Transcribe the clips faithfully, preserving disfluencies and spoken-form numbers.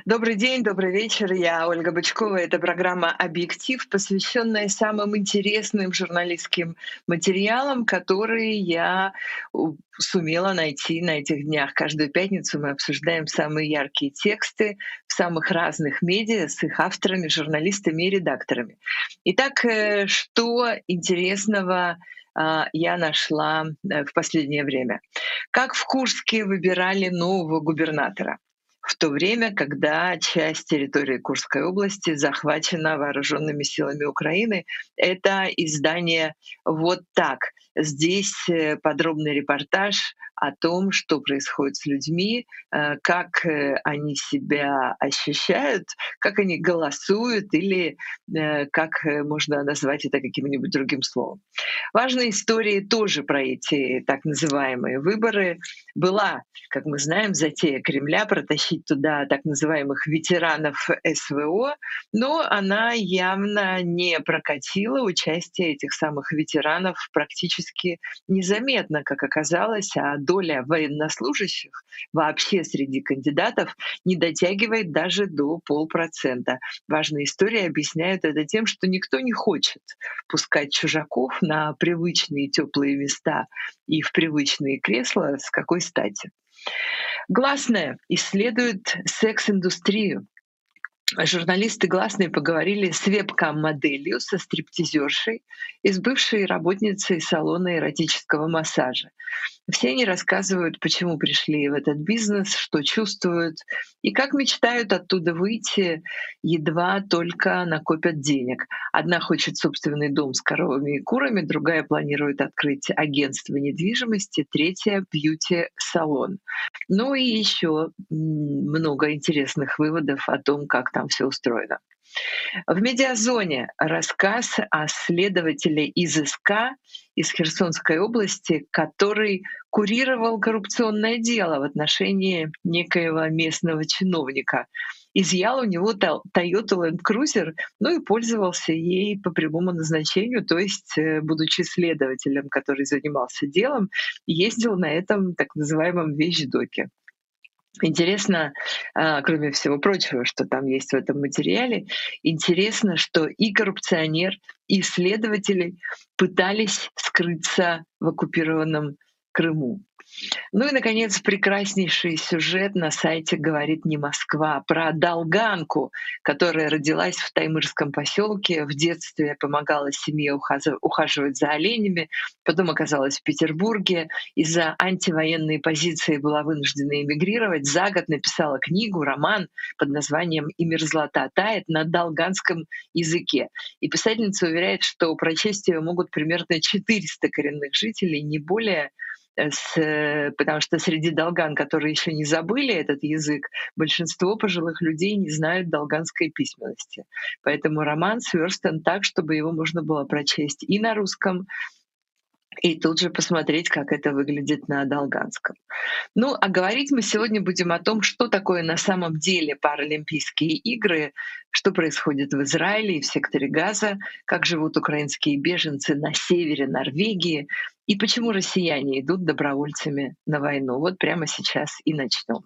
Добрый день, добрый вечер. Я Ольга Бычкова. Это программа «Объектив», посвященная самым интересным журналистским материалам, которые я у- сумела найти на этих днях. Каждую пятницу мы обсуждаем самые яркие тексты в самых разных медиа с их авторами, журналистами и редакторами. Итак, э, что интересного а, я нашла э, в последнее время? Как в Курске выбирали нового губернатора? В то время, когда часть территории Курской области захвачена вооруженными силами Украины. Это издание «Вот так». Здесь э, подробный репортаж о том, что происходит с людьми, э, как э, они себя ощущают, как они голосуют или э, как э, можно назвать это каким-нибудь другим словом. Важной историей тоже про эти так называемые выборы была, как мы знаем, затея Кремля протащить туда так называемых ветеранов СВО, но она явно не прокатила. Участие этих самых ветеранов практически незаметно, как оказалось, а доля военнослужащих вообще среди кандидатов не дотягивает даже до полпроцента. Важная история объясняет это тем, что никто не хочет пускать чужаков на привычные теплые места и в привычные кресла. С какой стати? Гласная исследует секс-индустрию. Журналисты «Гласной» поговорили с вебкам-моделью, со стриптизершей и с бывшей работницей салона эротического массажа. Все они рассказывают, почему пришли в этот бизнес, что чувствуют и как мечтают оттуда выйти, едва только накопят денег. Одна хочет собственный дом с коровами и курами, другая планирует открыть агентство недвижимости, третья — бьюти-салон. Ну и еще много интересных выводов о том, как там все устроено. В «Медиазоне» рассказ о следователе из СК из Херсонской области, который курировал коррупционное дело в отношении некоего местного чиновника. Изъял у него Тол- Toyota Land Cruiser, ну и пользовался ей по прямому назначению, то есть, э, будучи следователем, который занимался делом, ездил на этом так называемом вещдоке. Интересно, а, кроме всего прочего, что там есть в этом материале, интересно, что и коррупционер, и следователи пытались скрыться в оккупированном Крыму. Ну и, наконец, прекраснейший сюжет на сайте «Говорит не Москва» про долганку, которая родилась в таймырском поселке, в детстве помогала семье ухаза- ухаживать за оленями, потом оказалась в Петербурге, из-за антивоенной позиции была вынуждена эмигрировать, за год написала книгу, роман под названием «И мерзлота тает» на долганском языке. И писательница уверяет, что прочесть ее могут примерно четыреста коренных жителей, не более, э, с, э, потому что среди долган, которые еще не забыли этот язык, большинство пожилых людей не знают долганской письменности. Поэтому роман сверстан так, чтобы его можно было прочесть и на русском, и тут же посмотреть, как это выглядит на долганском. Ну, а говорить мы сегодня будем о том, что такое на самом деле Паралимпийские игры, что происходит в Израиле и в секторе Газа, как живут украинские беженцы на севере Норвегии и почему россияне идут добровольцами на войну. Вот прямо сейчас и начнем.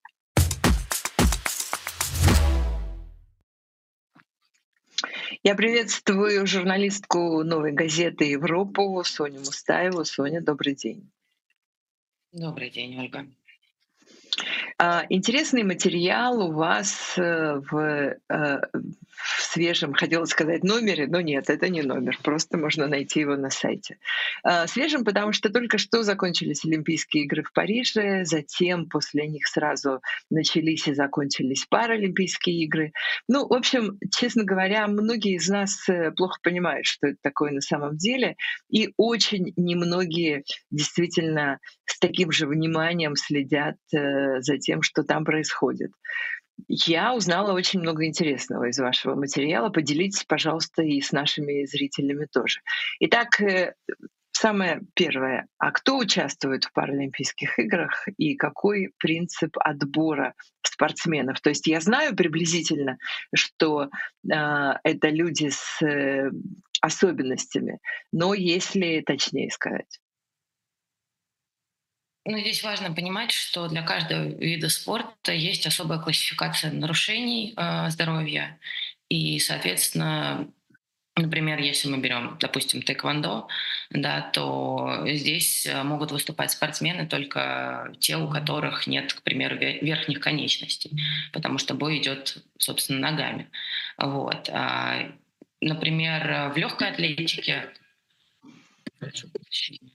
Я приветствую журналистку «Новой газеты Европу» Соню Мустаеву. Соня, добрый день. Добрый день, Ольга. А, Интересный материал у вас э, в, э, в свежем, хотела сказать, номере, но нет, это не номер, просто можно найти его на сайте. А, Свежем, потому что только что закончились Олимпийские игры в Париже, затем после них сразу начались и закончились Паралимпийские игры. Ну, в общем, честно говоря, многие из нас э, плохо понимают, что это такое на самом деле, и очень немногие действительно с таким же вниманием следят э, за тем, что там происходит. Я узнала очень много интересного из вашего материала. Поделитесь, пожалуйста, и с нашими зрителями тоже. Итак, э, самое первое. А кто участвует в Паралимпийских играх и какой принцип отбора спортсменов? То есть я знаю приблизительно, что а, это люди с э, особенностями, но если точнее сказать. Ну, здесь важно понимать, что для каждого вида спорта есть особая классификация нарушений э, здоровья. И, соответственно, например, если мы берем, допустим, тэквондо, да, то здесь э, могут выступать спортсмены только те, у которых нет, к примеру, ве- верхних конечностей, потому что бой идет, собственно, ногами. Вот. А, например, э, в легкой атлетике, прошу прощения,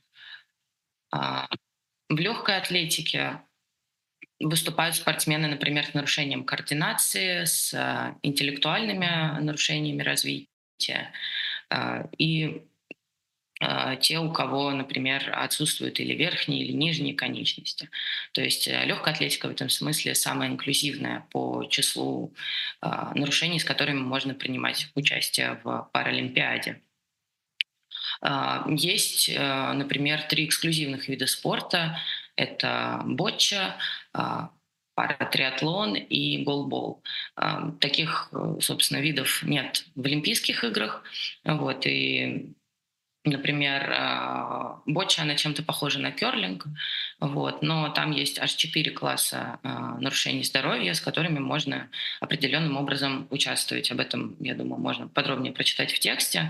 а, в легкой атлетике выступают спортсмены, например, с нарушением координации, с а, интеллектуальными нарушениями развития. А, И а, те, у кого, например, отсутствуют или верхние, или нижние конечности. То есть легкая атлетика в этом смысле самая инклюзивная по числу а, нарушений, с которыми можно принимать участие в Паралимпиаде. А, Есть, э, например, три эксклюзивных вида спорта. Это ботча, а, паратриатлон и голбол. А, Таких, э, собственно, видов нет в Олимпийских играх. Вот, и Например, а, боча, она чем-то похожа на керлинг, вот, но там есть аж четыре класса а, нарушений здоровья, с которыми можно определенным образом участвовать. Об этом, я думаю, можно подробнее прочитать в тексте.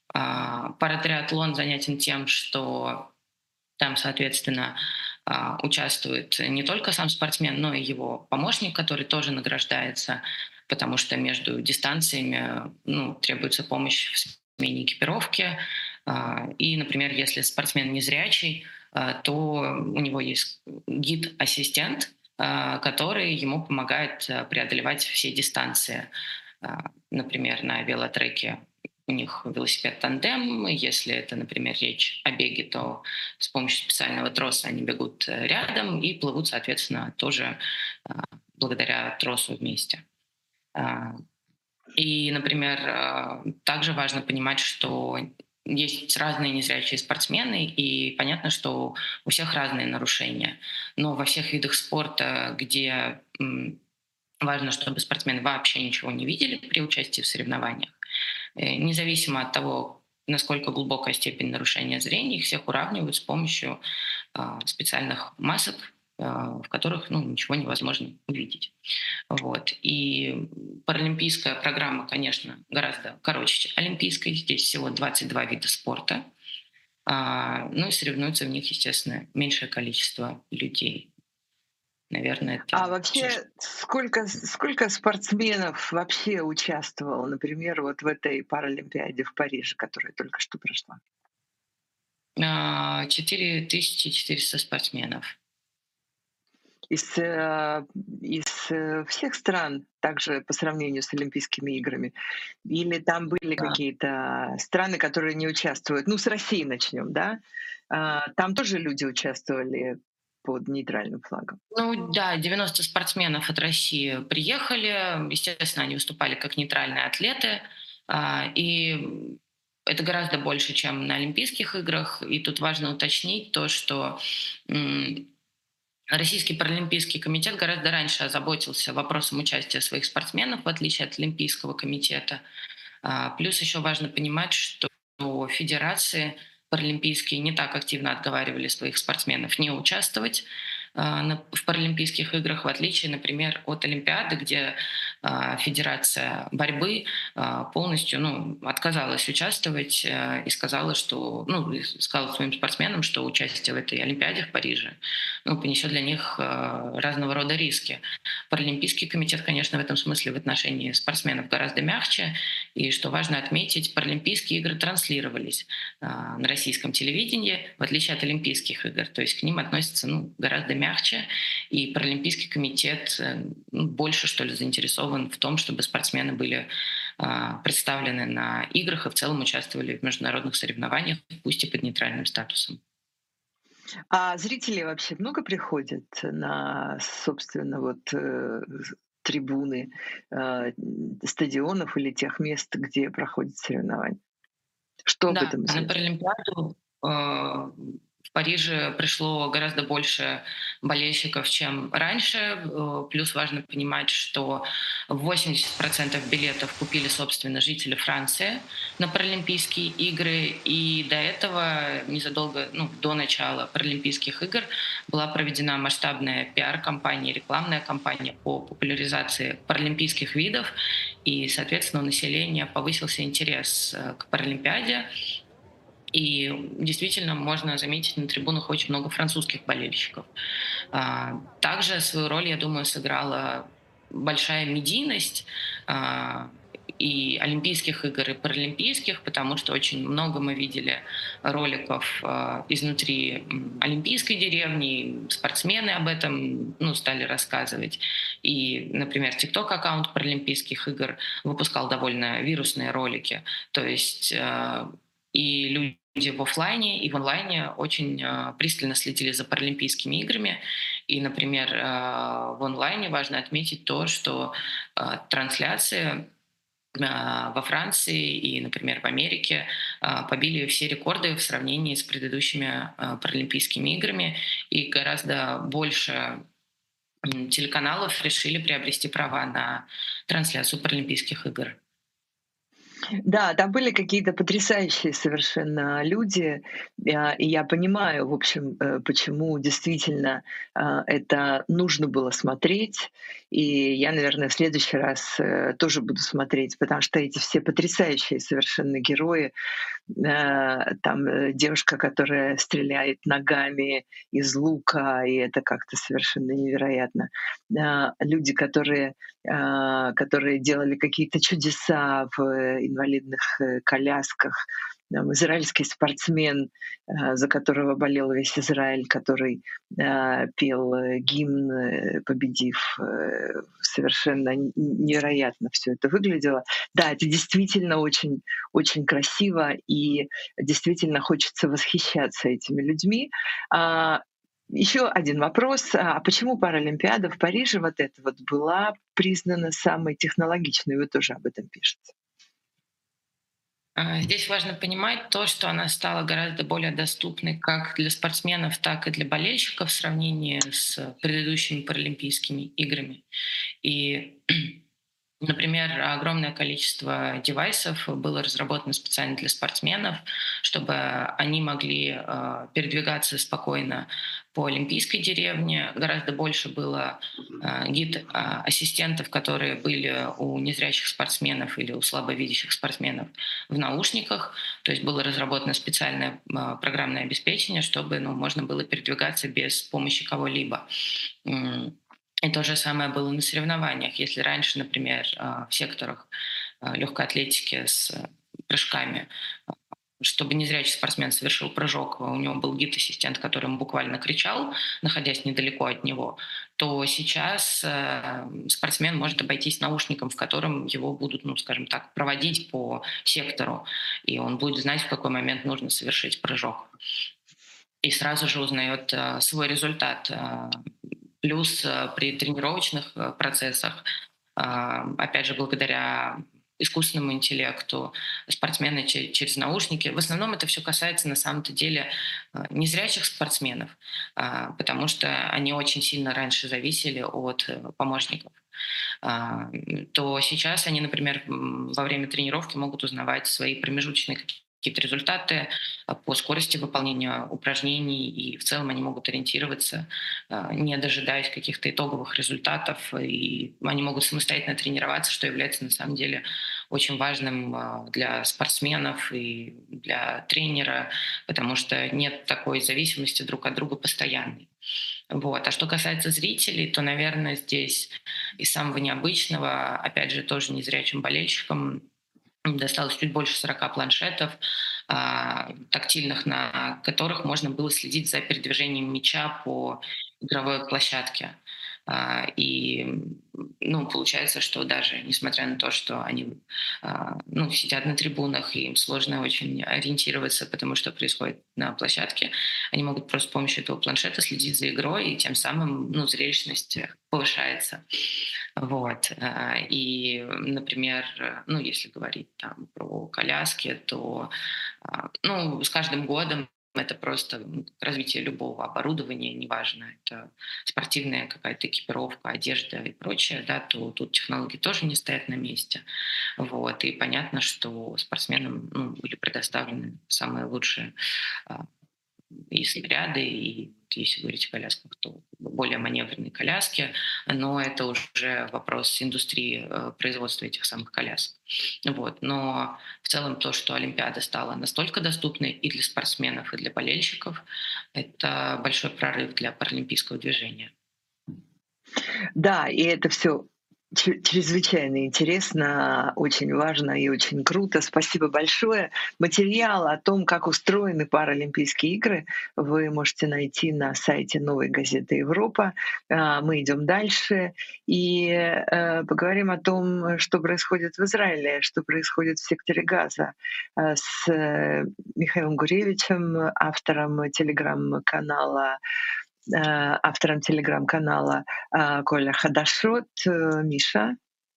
А, Паратриатлон занятен тем, что там, соответственно, а, участвует не только сам спортсмен, но и его помощник, который тоже награждается, потому что между дистанциями ну, требуется помощь в смене экипировки. А, И, например, если спортсмен незрячий, а, то у него есть гид-ассистент, а, который ему помогает а, преодолевать все дистанции. А, Например, на велотреке у них велосипед тандем. Если это, например, речь о беге, то с помощью специального троса они бегут э, рядом и плывут, соответственно, тоже а, благодаря тросу вместе. А, И, например, а, также важно понимать, что есть разные незрячие спортсмены, и понятно, что у всех разные нарушения. Но во всех видах спорта, где м, важно, чтобы спортсмены вообще ничего не видели при участии в соревнованиях, Э, независимо от того, насколько глубокая степень нарушения зрения, их всех уравнивают с помощью а, специальных масок, а, в которых ну, ничего невозможно увидеть. Вот. И паралимпийская программа, конечно, гораздо короче олимпийской. Здесь всего двадцать два вида спорта. А, ну и соревнуются в них, естественно, меньшее количество людей. Наверное, А это все, что... вообще, сколько сколько спортсменов вообще участвовало, например, вот в этой Паралимпиаде в Париже, которая только что прошла? А, четыре тысячи четыреста спортсменов. Из, э, из, э, всех стран, также по сравнению с Олимпийскими играми? Или там были Да. какие-то страны, которые не участвуют? Ну, с России начнем, да? А, там тоже люди участвовали под нейтральным флагом? Ну да, девяносто спортсменов от России приехали. Естественно, они выступали как нейтральные атлеты. А, И это гораздо больше, чем на Олимпийских играх. И тут важно уточнить то, что м, Российский паралимпийский комитет гораздо раньше озаботился вопросом участия своих спортсменов, в отличие от Олимпийского комитета. А, Плюс еще важно понимать, что федерации паралимпийские не так активно отговаривали своих спортсменов не участвовать а, на- в Паралимпийских играх, в отличие, например, от Олимпиады, где а, Федерация борьбы а, полностью ну, отказалась участвовать э, и сказала, что, ну, и сказала своим спортсменам, что участие в этой Олимпиаде в Париже ну, понесет для них э, разного рода риски. Паралимпийский комитет, конечно, в этом смысле в отношении спортсменов гораздо мягче, и что важно отметить, Паралимпийские игры транслировались а, на российском телевидении, в отличие от Олимпийских игр. То есть к ним относятся ну, гораздо мягче, и Паралимпийский комитет э, ну, больше, что ли, заинтересован в том, чтобы спортсмены были а, представлены на играх и в целом участвовали в международных соревнованиях, пусть и под нейтральным статусом. А зрителей вообще много приходят на, собственно, вот, э, трибуны, э, стадионов или тех мест, где проходят соревнования? Что об Да, этом на известно? Паралимпиаду э, В Париже пришло гораздо больше болельщиков, чем раньше. Э, Плюс важно понимать, что восемьдесят процентов билетов купили, собственно, жители Франции на Паралимпийские игры. И до этого, незадолго, ну, до начала Паралимпийских игр, была проведена масштабная пиар-компания, рекламная кампания по популяризации паралимпийских видов. И, соответственно, у населения повысился интерес э, к Паралимпиаде. И действительно можно заметить на трибунах очень много французских болельщиков. А, Также свою роль, я думаю, сыграла большая медийность а, и Олимпийских игр, и Паралимпийских, потому что очень много мы видели роликов а, изнутри м, Олимпийской деревни, и спортсмены об этом ну, стали рассказывать. И, например, TikTok-аккаунт Паралимпийских игр выпускал довольно вирусные ролики. То есть а, и люди в оффлайне и в онлайне очень а, пристально следили за Паралимпийскими играми. И, например, а, в онлайне важно отметить то, что а, трансляции а, во Франции и, например, в Америке а, побили все рекорды в сравнении с предыдущими а, Паралимпийскими играми. И гораздо больше м, телеканалов решили приобрести права на трансляцию Паралимпийских игр. Да, там были какие-то потрясающие совершенно люди. Я и я понимаю, в общем, э, почему действительно, а, это нужно было смотреть. И я, наверное, в следующий раз, э, тоже буду смотреть, потому что эти все потрясающие совершенно герои, э, там, э, девушка, которая стреляет ногами из лука, и это как-то совершенно невероятно. А, люди, которые, а, которые делали какие-то чудеса в э, инвалидных э, колясках. Там израильский спортсмен, а, за которого болел весь Израиль, который а, пел э, гимн, э, победив. Э, Совершенно н- невероятно все это выглядело. Да, это действительно очень очень красиво, и действительно хочется восхищаться этими людьми. А, Еще один вопрос. А почему Паралимпиада в Париже вот эта вот была признана самой технологичной? Вы тоже об этом пишете. А, Здесь важно понимать то, что она стала гораздо более доступной как для спортсменов, так и для болельщиков в сравнении с предыдущими Паралимпийскими играми. И Например, огромное количество девайсов было разработано специально для спортсменов, чтобы они могли э, передвигаться спокойно по Олимпийской деревне. Гораздо больше было э, гид-ассистентов, которые были у незрячих спортсменов или у слабовидящих спортсменов в наушниках. То есть было разработано специальное э, программное обеспечение, чтобы ну, можно было передвигаться без помощи кого-либо. М, и то же самое было на соревнованиях. Если раньше, например, а, в секторах легкой атлетики с э, прыжками, а, чтобы незрячий спортсмен совершил прыжок, у него был гид-ассистент, который ему буквально кричал, находясь недалеко от него, то сейчас э, спортсмен может обойтись наушником, в котором его будут, ну, скажем так, проводить по сектору, и он будет знать, в какой момент нужно совершить прыжок. И сразу же узнает э, свой результат. Э, Плюс э, при тренировочных э, процессах, а, опять же, благодаря искусственному интеллекту, спортсмены че- через наушники. В основном это все касается на самом-то деле э, незрячих спортсменов, а, потому что они очень сильно раньше зависели от э, помощников. А, То сейчас они, например, м, во время тренировки могут узнавать свои промежуточные какие-то результаты а, по скорости выполнения упражнений, и в целом они могут ориентироваться, а, не дожидаясь каких-то итоговых результатов, и они могут самостоятельно тренироваться, что является на самом деле очень важным а, для спортсменов и для тренера, потому что нет такой зависимости друг от друга постоянной. Вот. А что касается зрителей, то, наверное, здесь из самого необычного, опять же, тоже незрячим болельщикам досталось чуть больше сорока планшетов, а, тактильных, на которых можно было следить за передвижением мяча по игровой площадке. А, И м, ну, получается, что даже несмотря на то, что они а, ну, сидят на трибунах, и им сложно очень ориентироваться, потому что происходит на площадке, они могут просто с помощью этого планшета следить за игрой, и тем самым ну, зрелищность повышается. Вот. а, И, например, э, ну, если говорить там про коляски, то а, ну, с каждым годом это просто м, развитие любого оборудования, неважно, это спортивная какая-то экипировка, одежда и прочее, да, то тут технологии тоже не стоят на месте. Вот, и понятно, что спортсменам, ну, были предоставлены самые лучшие а, и снаряды, и если говорить о колясках, то более маневренные коляски, но это уже вопрос индустрии э, производства этих самых колясок. Вот. Но в целом то, что Олимпиада стала настолько доступной и для спортсменов, и для болельщиков, это большой прорыв для паралимпийского движения. Да, и это все чрезвычайно интересно, очень важно и очень круто. Спасибо большое. Материал о том, как устроены Паралимпийские игры, вы можете найти на сайте «Новой газеты Европа». А, Мы идем дальше и э, поговорим о том, что происходит в Израиле, что происходит в секторе Газа а, с э, Михаилом Гуревичем, автором телеграм-канала э, автором телеграм-канала а, Коля Хадашот. Э, Миша,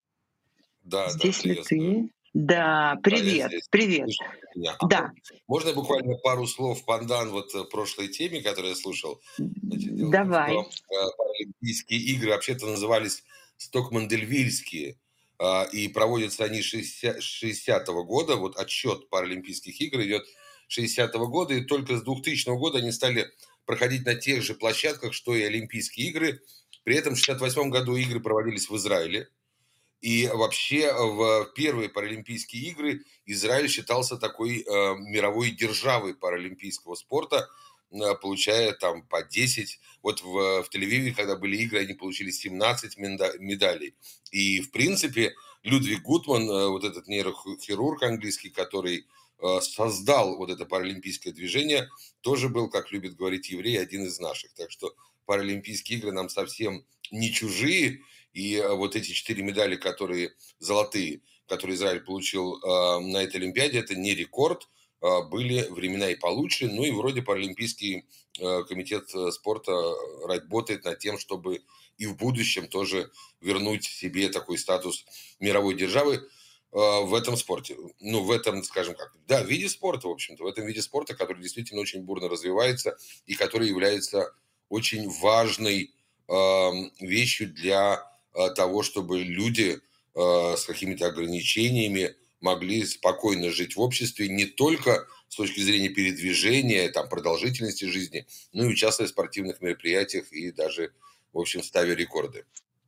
Да, да, здесь ли приветствую. ты? Да, Да, я привет, здесь. привет. Слышите меня? Да, Ага. Можно я буквально пару слов пандан вот э, прошлой теме, которую я слушал? Значит, дело в том, давай. что э, Паралимпийские игры вообще-то назывались Стокмандельвильские, а, и проводятся они шестьдесят шестидесятого года. Вот отсчет Паралимпийских игр идет шестидесятого года, и только с двухтысячного года они стали проходить на тех же площадках, что и Олимпийские игры. При этом в шестьдесят восьмом году игры проводились в Израиле. И вообще в первые Паралимпийские игры Израиль считался такой э, мировой державой паралимпийского спорта, э, получая там по десять. Вот в, в Тель-Авиве, когда были игры, они получили семнадцать менда- медалей. И, в принципе, Людвиг Гутман, э, вот этот нейрохирург английский, который э, создал вот это паралимпийское движение, тоже был, как любят говорить евреи, один из наших. Так что Паралимпийские игры нам совсем не чужие. И э, вот эти четыре медали, которые золотые, которые Израиль получил э, на этой Олимпиаде, это не рекорд. Э, были времена и получше. Ну и вроде Паралимпийский э, комитет э, спорта работает над тем, чтобы и в будущем тоже вернуть себе такой статус мировой державы э, в этом спорте. Ну, в этом, скажем как, да, виде спорта, в общем-то, в этом виде спорта, который действительно очень бурно развивается и который является очень важной э, вещью для э, того, чтобы люди э, с какими-то ограничениями могли спокойно жить в обществе не только с точки зрения передвижения, там, продолжительности жизни, но и участвуя в спортивных мероприятиях и даже, в общем, ставя рекорды.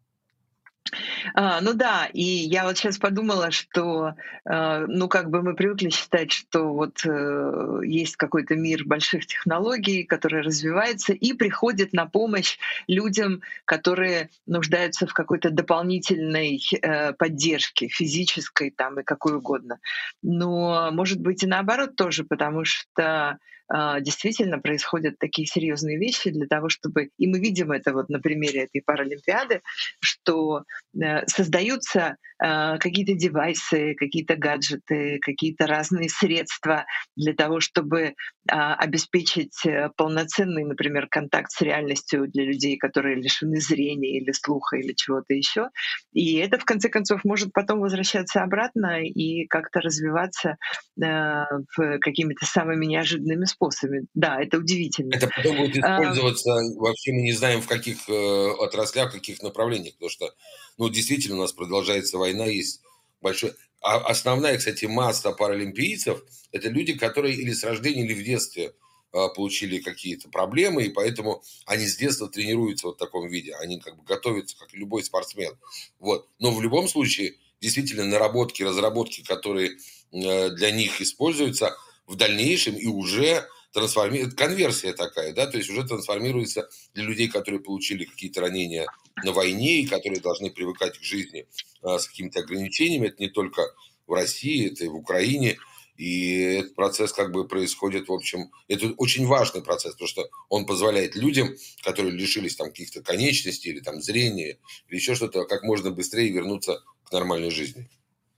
А, ну да, и я вот сейчас подумала, что, э, ну, как бы мы привыкли считать, что вот э, есть какой-то мир больших технологий, который развивается и приходит на помощь людям, которые нуждаются в какой-то дополнительной э, поддержке, физической там и какой угодно. Но может быть и наоборот тоже, потому что а, действительно происходят такие серьезные вещи для того, чтобы, и мы видим это вот на примере этой Паралимпиады, что э, создаются э, какие-то девайсы, какие-то гаджеты, какие-то разные средства для того, чтобы а, обеспечить э, полноценный, например, контакт с реальностью для людей, которые лишены зрения или слуха или чего-то еще. И это, в конце концов, может потом возвращаться обратно и как-то развиваться э, в какими-то самыми неожиданными способами. Да, это удивительно. Это потом будет А, использоваться, вообще мы не знаем в каких э, отраслях, в каких направлениях, потому что, ну, действительно, у нас продолжается война, есть большой... А основная, кстати, масса паралимпийцев — это люди, которые или с рождения, или в детстве э, получили какие-то проблемы, и поэтому они с детства тренируются вот в таком виде, они как бы готовятся, как и любой спортсмен. Вот. Но в любом случае, действительно, наработки, разработки, которые э, для них используются в дальнейшем и уже трансформируется, конверсия такая, да, то есть уже трансформируется для людей, которые получили какие-то ранения на войне и которые должны привыкать к жизни а, с какими-то ограничениями. Это не только в России, это и в Украине. И этот процесс как бы происходит, в общем, это очень важный процесс, потому что он позволяет людям, которые лишились там каких-то конечностей или там зрения, или еще что-то, как можно быстрее вернуться к нормальной жизни.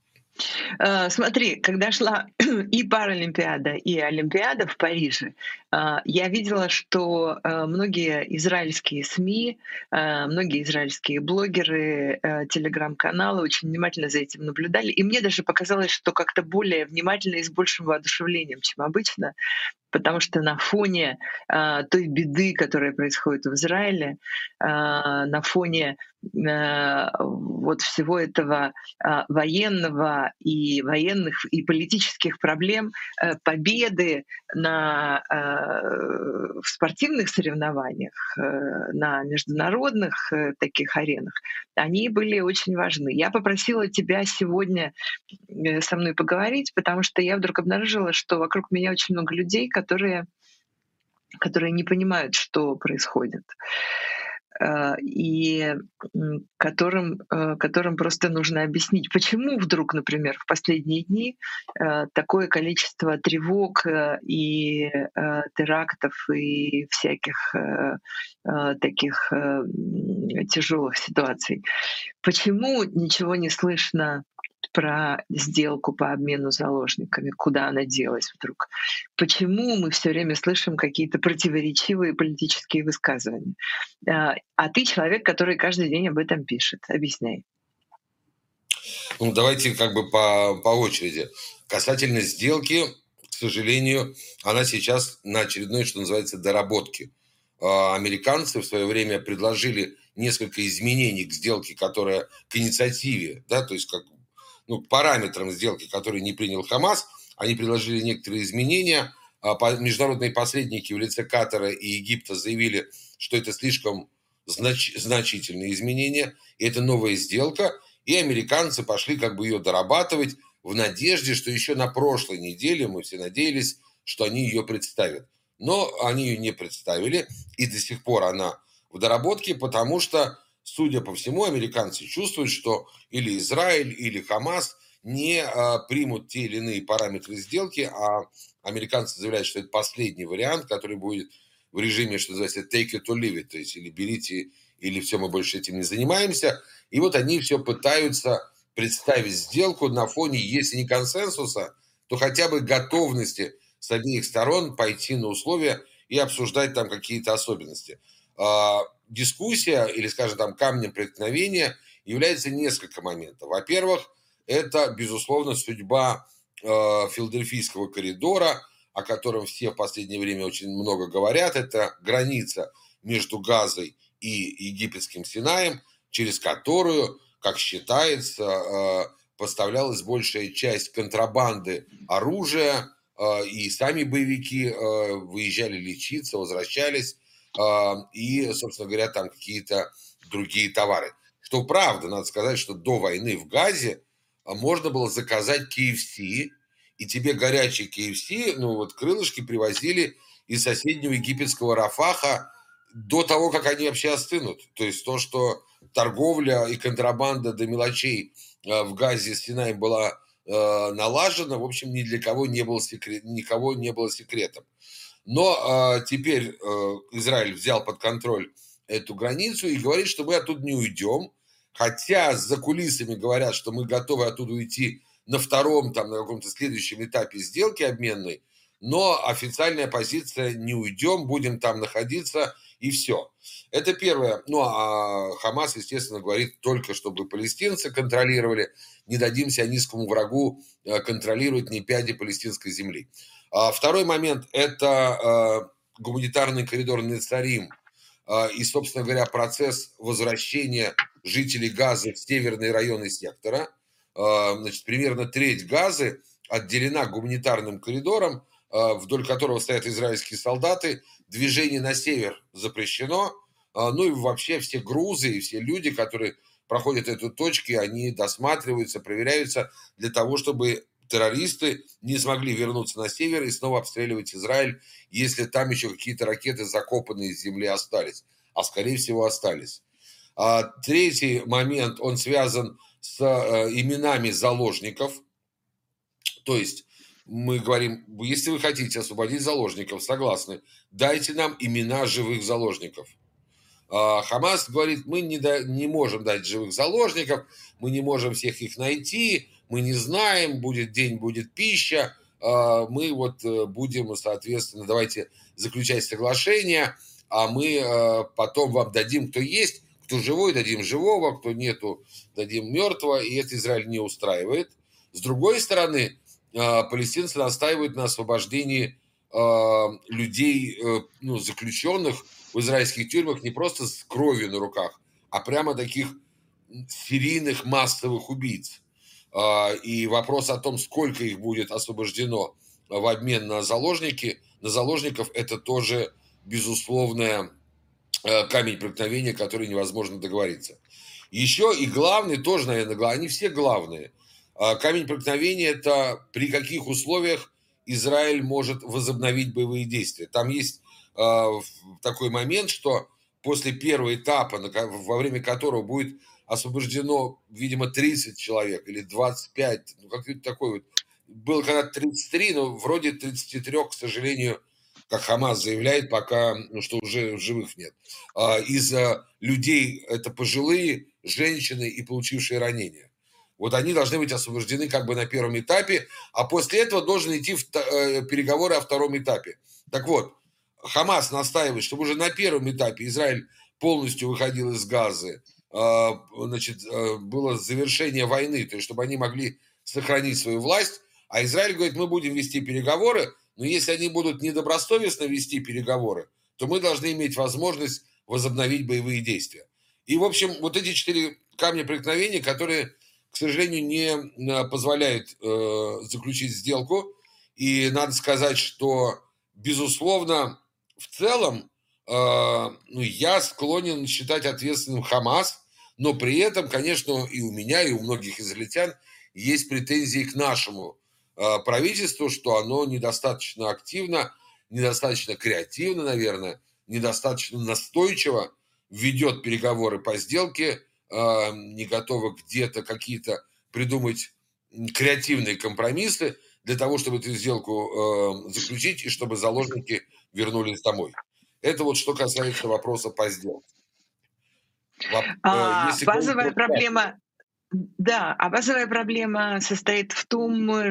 Э, Смотри, когда шла и Паралимпиада, и Олимпиада в Париже, А, Я видела, что э, многие израильские СМИ, э, многие израильские блогеры, э, телеграм-каналы очень внимательно за этим наблюдали. И мне даже показалось, что как-то более внимательно и с большим воодушевлением, чем обычно, потому что на фоне а, той беды, которая происходит в Израиле, а, на фоне а, вот всего этого а, военного и военных и политических проблем, э, победы на, а, в спортивных соревнованиях, э, на международных э, таких аренах, они были очень важны. Я попросила тебя сегодня э, со мной поговорить, потому что я вдруг обнаружила, что вокруг меня очень много людей, которые, которые не понимают, что происходит, э, и м, которым, э, которым просто нужно объяснить, почему вдруг, например, в последние дни э, такое количество тревог э, и э, терактов и всяких э, э, таких э, тяжелых ситуаций. Почему ничего не слышно про сделку по обмену заложниками, куда она делась вдруг? Почему мы все время слышим какие-то противоречивые политические высказывания? А а ты человек, который каждый день об этом пишет. Объясняй. Ну, давайте как бы по, по очереди. Касательно сделки, к сожалению, она сейчас на очередной, что называется, доработке. А, Американцы в свое время предложили несколько изменений к сделке, которая к инициативе, да, то есть как, ну, к параметрам сделки, которые не принял Хамас. Они предложили некоторые изменения. А по- Международные посредники в лице Катара и Египта заявили, что это слишком знач- значительные изменения, и это новая сделка. И американцы пошли как бы ее дорабатывать в надежде, что еще на прошлой неделе мы все надеялись, что они ее представят. Но они ее не представили, и до сих пор она в доработке, потому что, судя по всему, американцы чувствуют, что или Израиль, или Хамас не а, примут те или иные параметры сделки, а американцы заявляют, что это последний вариант, который будет в режиме, что называется, take it or leave it, то есть или берите, или все, мы больше этим не занимаемся. И вот они все пытаются представить сделку на фоне, если не консенсуса, то хотя бы готовности с обеих сторон пойти на условия и обсуждать там какие-то особенности. А, Дискуссия или, скажем, там камнем преткновения является несколько моментов. Во-первых, это, безусловно, судьба э, Филадельфийского коридора, о котором все в последнее время очень много говорят. Это граница между Газой и египетским Синаем, через которую, как считается, э, поставлялась большая часть контрабанды оружия, э, и сами боевики э, выезжали лечиться, возвращались, э, и, собственно говоря, там какие-то другие товары. Что правда, надо сказать, что до войны в Газе а, можно было заказать кей эф си, и тебе горячий кей эф си, ну вот крылышки привозили из соседнего египетского Рафаха до того, как они вообще остынут. То есть то, что торговля и контрабанда до мелочей э, в Газе с Синаем была э, налажена, в общем, ни для кого не было секрет, никого не было секретом. Но э, теперь э, Израиль взял под контроль эту границу и говорит, что мы оттуда не уйдем, хотя за кулисами говорят, что мы готовы оттуда уйти на втором, там, на каком-то следующем этапе сделки обменной, но официальная позиция: не уйдем, будем там находиться, и все. Это первое. Ну, а Хамас, естественно, говорит только, чтобы палестинцы контролировали, не дадим сионистскому врагу э, контролировать ни пяди палестинской земли. А второй момент – это э, гуманитарный коридор Нецарим э, и, собственно говоря, процесс возвращения жителей Газы в северные районы сектора. Э, значит, примерно треть Газы отделена гуманитарным коридором, э, вдоль которого стоят израильские солдаты. Движение на север запрещено. Э, ну и вообще все грузы и все люди, которые проходят эту точку, они досматриваются, проверяются для того, чтобы террористы не смогли вернуться на север и снова обстреливать Израиль, если там еще какие-то ракеты, закопанные из земли, остались. А скорее всего остались. А третий момент, он связан с э, именами заложников. То есть мы говорим, если вы хотите освободить заложников, согласны, дайте нам имена живых заложников. А Хамас говорит, мы не, да, не можем дать живых заложников, мы не можем всех их найти, мы не знаем, будет день, будет пища. а, мы вот э, будем, соответственно, давайте заключать соглашение, а мы а, потом вам дадим, кто есть, кто живой, дадим живого, кто нету, дадим мертвого, и это Израиль не устраивает. С другой стороны, а, палестинцы настаивают на освобождении а, людей, э, ну, заключенных в израильских тюрьмах не просто с кровью на руках, а прямо таких серийных массовых убийц. А, И вопрос о том, сколько их будет освобождено в обмен на заложники, на заложников, это тоже безусловная э, камень преткновения, который невозможно договориться. Еще и главный, тоже, наверное, гла- они все главные. А, Камень преткновения – это при каких условиях Израиль может возобновить боевые действия. Там есть а, в- такой момент, что после первого этапа, на ко- во время которого будет освобождено, видимо, тридцать человек или двадцать пять, ну, как-то такой вот. Было когда-то тридцать три, но вроде тридцать три, к сожалению, как Хамас заявляет, пока, ну, что уже живых нет. А, Из-за людей, это пожилые, женщины и получившие ранения. Вот они должны быть освобождены как бы на первом этапе, а после этого должен идти вто- э, переговоры о втором этапе. Так вот, Хамас настаивает, чтобы уже на первом этапе Израиль полностью выходил из Газы, а, значит, э, было завершение войны, то есть чтобы они могли сохранить свою власть, а Израиль говорит, мы будем вести переговоры, но если они будут недобросовестно вести переговоры, то мы должны иметь возможность возобновить боевые действия. И, в общем, вот эти четыре камня преткновения, которые, к сожалению, не э, позволяют э, заключить сделку. И надо сказать, что, безусловно, в целом, э, ну, я склонен считать ответственным Хамас, но при этом, конечно, и у меня, и у многих израильтян есть претензии к нашему э, правительству, что оно недостаточно активно, недостаточно креативно, наверное, недостаточно настойчиво ведет переговоры по сделке, э, не готово где-то какие-то придумать креативные компромиссы для того, чтобы эту сделку э, заключить и чтобы заложники вернулись домой. Это вот что касается вопроса по сделке. Воп- э, А, Если говорить базовая про проблема, да, а базовая проблема состоит в том,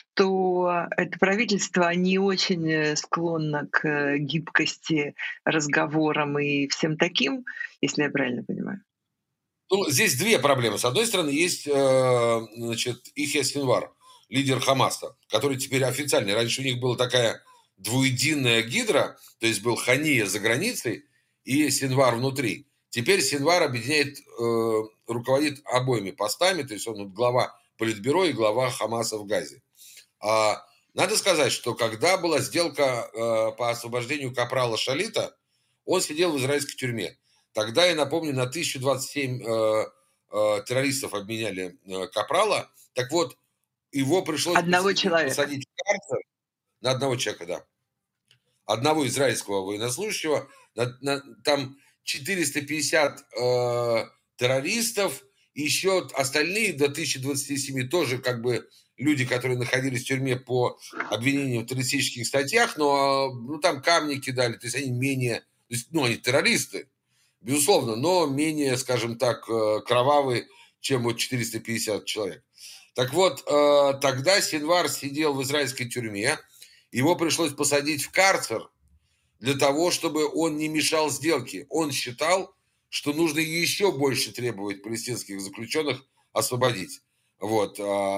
что это правительство не очень э, склонно к э, гибкости, разговорам и всем таким, если я правильно понимаю. Ну, здесь две проблемы. С одной стороны, есть, э, значит, Ихья Синвар, лидер Хамаса, который теперь официальный. Раньше у них была такая двуединая гидра, то есть был Хания за границей и Синвар внутри. Теперь Синвар объединяет, э, руководит обоими постами, то есть он вот глава Политбюро и глава Хамаса в Газе. А надо сказать, что когда была сделка э, по освобождению капрала Шалита, он сидел в израильской тюрьме. Тогда, я напомню, на тысячу двадцать семь э, э, террористов обменяли э, капрала. Так вот, его пришлось Одного посадить, человека. посадить в карцер на одного человека, да. Одного израильского военнослужащего. На- на- там четыреста пятьдесят э, террористов, еще остальные до тысячи двадцати семи тоже как бы люди, которые находились в тюрьме по обвинению в террористических статьях, но ну, там камни кидали, то есть они менее, то есть, ну, они террористы, безусловно, но менее, скажем так, э, кровавые, чем вот четыреста пятьдесят человек. Так вот, э, тогда Синвар сидел в израильской тюрьме, его пришлось посадить в карцер для того, чтобы он не мешал сделке. Он считал, что нужно еще больше требовать палестинских заключенных освободить, вот,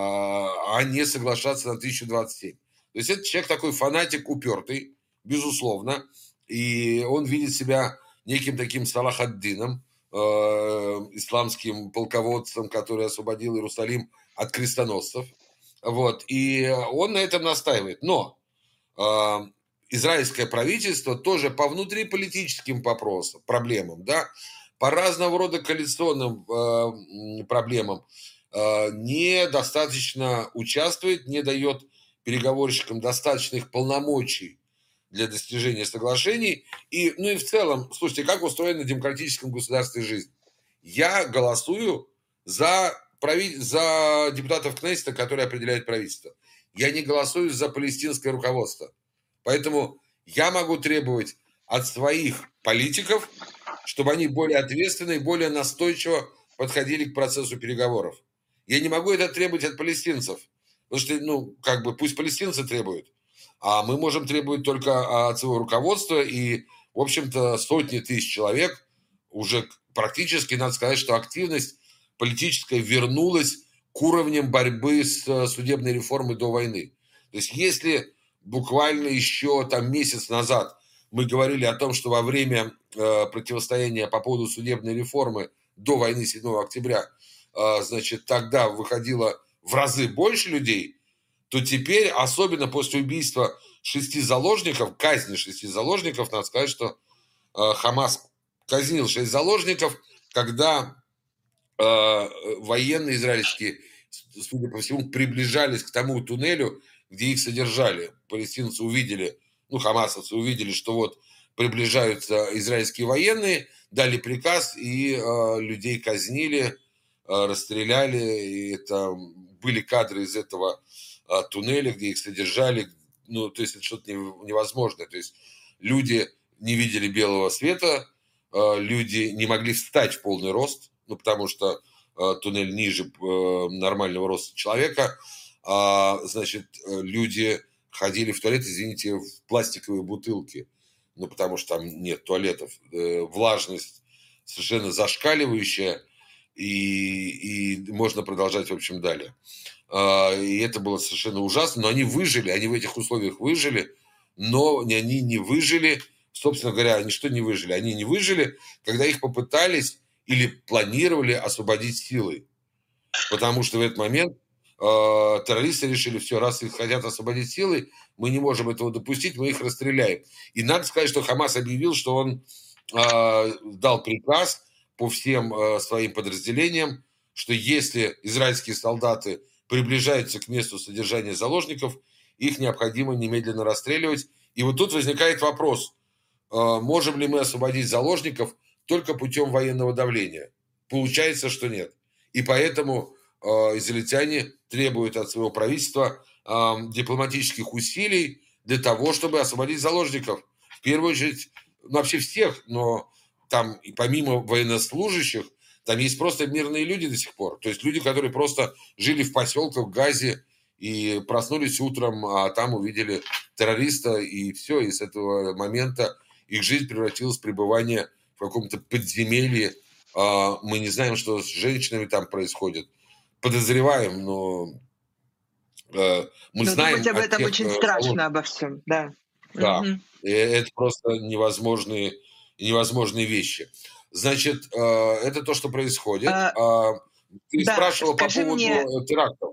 а а не соглашаться на тысячу двадцать семь. То есть это человек такой фанатик упертый, безусловно, и он видит себя неким таким Салах-ад-Дином, э, исламским полководцем, который освободил Иерусалим от крестоносцев. Вот, и он на этом настаивает. Но э, израильское правительство тоже по внутриполитическим вопросам, проблемам, да, по разного рода коалиционным э, проблемам э, недостаточно участвует, не дает переговорщикам достаточных полномочий для достижения соглашений. И, ну и в целом, слушайте, как устроена в демократическом государстве жизнь? Я голосую за, прави... за депутатов Кнессета, которые определяют правительство. Я не голосую за палестинское руководство. Поэтому я могу требовать от своих политиков, чтобы они более ответственно и более настойчиво подходили к процессу переговоров. Я не могу это требовать от палестинцев. Потому что, ну, как бы пусть палестинцы требуют, а мы можем требовать только от своего руководства, и, в общем-то, сотни тысяч человек уже практически, надо сказать, что активность политическая вернулась к уровням борьбы с судебной реформой до войны. То есть если буквально еще там месяц назад мы говорили о том, что во время э, противостояния по поводу судебной реформы до войны седьмого октября, э, значит, тогда выходило в разы больше людей, то теперь, особенно после убийства шести заложников, казни шести заложников, надо сказать, что э, Хамас казнил шесть заложников, когда э, военные израильские, судя по всему, приближались к тому туннелю, где их содержали. Палестинцы увидели, ну, хамасовцы увидели, что вот приближаются израильские военные, дали приказ, и э, людей казнили, э, расстреляли. И это были кадры из этого э, туннеля, где их содержали. Ну, то есть это что-то невозможное. То есть люди не видели белого света, э, люди не могли встать в полный рост, ну, потому что э, туннель ниже э, нормального роста человека. А, значит, люди ходили в туалет, извините, в пластиковые бутылки, ну, потому что там нет туалетов. Э, влажность совершенно зашкаливающая, и, и можно продолжать, в общем, далее. А, и это было совершенно ужасно, но они выжили, они в этих условиях выжили, но они не выжили, собственно говоря, они что не выжили? Они не выжили, когда их попытались или планировали освободить силой, потому что в этот момент террористы решили, все, раз их хотят освободить силой, мы не можем этого допустить, мы их расстреляем. И надо сказать, что Хамас объявил, что он э, дал приказ по всем э, своим подразделениям, что если израильские солдаты приближаются к месту содержания заложников, их необходимо немедленно расстреливать. И вот тут возникает вопрос, э, можем ли мы освободить заложников только путем военного давления? Получается, что нет. И поэтому израильтяне требуют от своего правительства э, дипломатических усилий для того, чтобы освободить заложников. В первую очередь, ну, вообще всех, но там и помимо военнослужащих, там есть просто мирные люди до сих пор. То есть люди, которые просто жили в поселках в Газе и проснулись утром, а там увидели террориста, и все, и с этого момента их жизнь превратилась в пребывание в каком-то подземелье. Э, мы не знаем, что с женщинами там происходит. Подозреваем, но э, мы но знаем думать об этом тех, очень э, страшно, заложников. обо всем, да. Да, Угу. это просто невозможные, невозможные вещи. Значит, э, это то, что происходит. А, А, ты да, спрашивала по скажи поводу мне, терактов.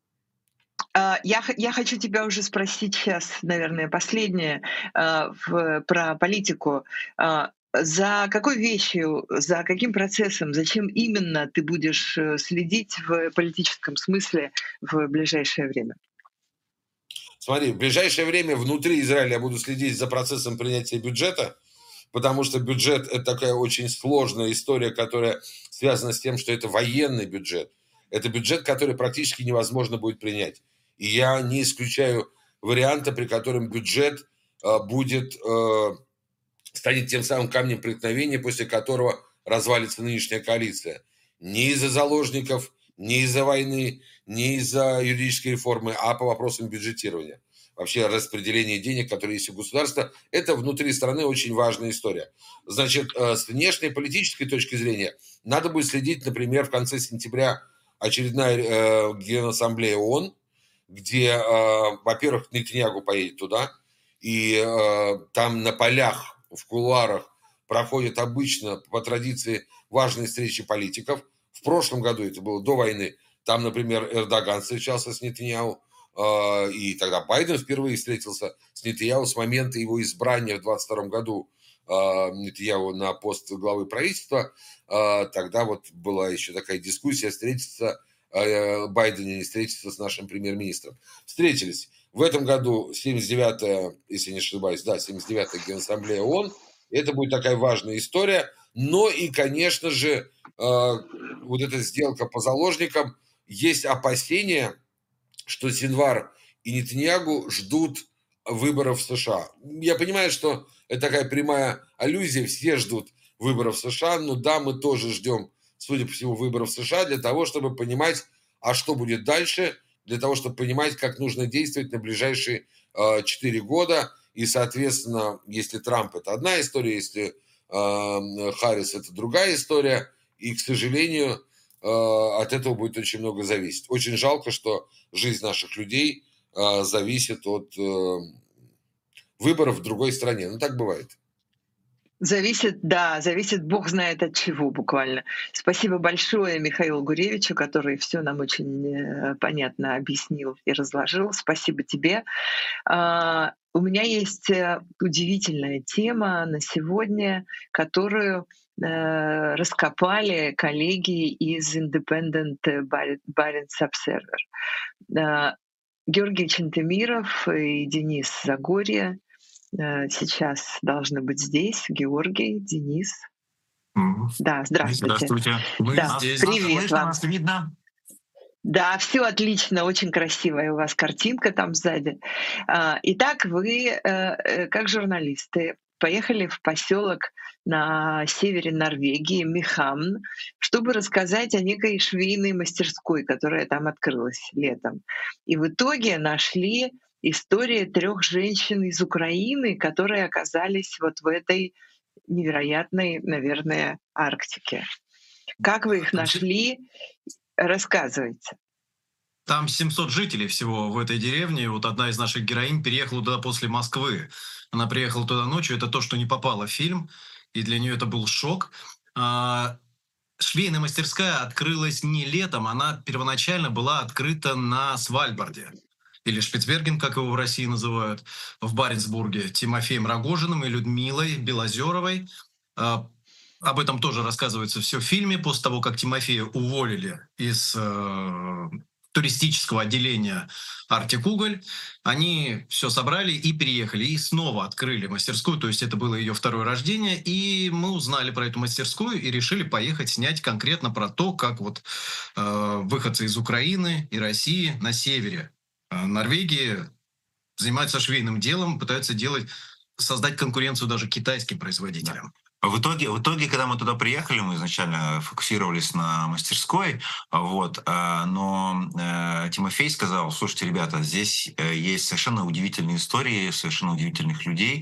а, я, х- я хочу тебя уже спросить сейчас, наверное, последнее а, в- про политику. А, За какой вещью, за каким процессом, зачем именно ты будешь э, следить в политическом смысле в ближайшее время? Смотри, в ближайшее время внутри Израиля я буду следить за процессом принятия бюджета, потому что бюджет – это такая очень сложная история, которая связана с тем, что это военный бюджет. Это бюджет, который практически невозможно будет принять. И я не исключаю варианта, при котором бюджет э, будет, э, станет тем самым камнем преткновения, после которого развалится нынешняя коалиция. Не из-за заложников, не из-за войны, не из-за юридической реформы, а по вопросам бюджетирования. Вообще распределение денег, которые есть у государства, это внутри страны очень важная история. Значит, с внешней политической точки зрения надо будет следить, например, в конце сентября очередная э, Генассамблея ООН, где, э, во-первых, Нетаньяху поедет туда, и э, там на полях, в кулуарах проходят обычно по традиции важные встречи политиков. В прошлом году, это было до войны, там, например, Эрдоган встречался с Нетаньяху, и тогда Байден впервые встретился с Нетаньяху с момента его избрания в двадцать втором году Нетаньяху на пост главы правительства. Тогда вот была еще такая дискуссия, встретиться Байден не встретиться с нашим премьер-министром. Встретились. В этом году семьдесят девятая, если не ошибаюсь, да, семьдесят девятая Генассамблея ООН. Это будет такая важная история. Но и, конечно же, вот эта сделка по заложникам, есть опасения, что Синвар и Нетаньяху ждут выборов в США. Я понимаю, что это такая прямая аллюзия, все ждут выборов в США, но да, мы тоже ждем, судя по всему, выборов в США для того, чтобы понимать, а что будет дальше, для того, чтобы понимать, как нужно действовать на ближайшие четыре года. И, соответственно, если Трамп — это одна история, если э, Харрис — это другая история. И, к сожалению, э, от этого будет очень много зависеть. Очень жалко, что жизнь наших людей э, зависит от э, выборов в другой стране. Ну, так бывает. Зависит, да, зависит бог знает от чего буквально. Спасибо большое Михаилу Гуревичу, который все нам очень э, понятно объяснил и разложил. Спасибо тебе. А, у меня есть э, удивительная тема на сегодня, которую э, раскопали коллеги из Independent Barents Observer. Э, Георгий Чантемиров и Денис Загорье сейчас должны быть здесь. Георгий, Денис. Mm. Да, здравствуйте. Здравствуйте. Мы да, здесь. Привет слышно, вам. Нас видно? Да, все отлично, очень красивая у вас картинка там сзади. Итак, вы, как журналисты, поехали в поселок на севере Норвегии, Михамн, чтобы рассказать о некой швейной мастерской, которая там открылась летом. И в итоге нашли история трех женщин из Украины, которые оказались вот в этой невероятной, наверное, Арктике. Как вы их нашли? Рассказывайте. Там семьсот жителей всего в этой деревне. Вот одна из наших героинь переехала туда после Москвы. Она приехала туда ночью. Это то, что не попало в фильм. И для нее это был шок. Швейная мастерская открылась не летом. Она первоначально была открыта на Свальбарде. Или Шпицберген, как его в России называют, в Баренцбурге, Тимофеем Рогожиным и Людмилой Белозеровой. Об этом тоже рассказывается все в фильме. После того, как Тимофея уволили из э, туристического отделения «Артик Уголь», они все собрали и переехали. И снова открыли мастерскую. То есть это было ее второе рождение. И мы узнали про эту мастерскую и решили поехать снять конкретно про то, как вот э, выходцы из Украины и России на севере э, Норвегии занимаются швейным делом, пытаются делать, создать конкуренцию даже китайским производителям. В итоге, в итоге, когда мы туда приехали, мы изначально фокусировались на мастерской, вот, но Тимофей сказал: слушайте, ребята, здесь есть совершенно удивительные истории, совершенно удивительных людей.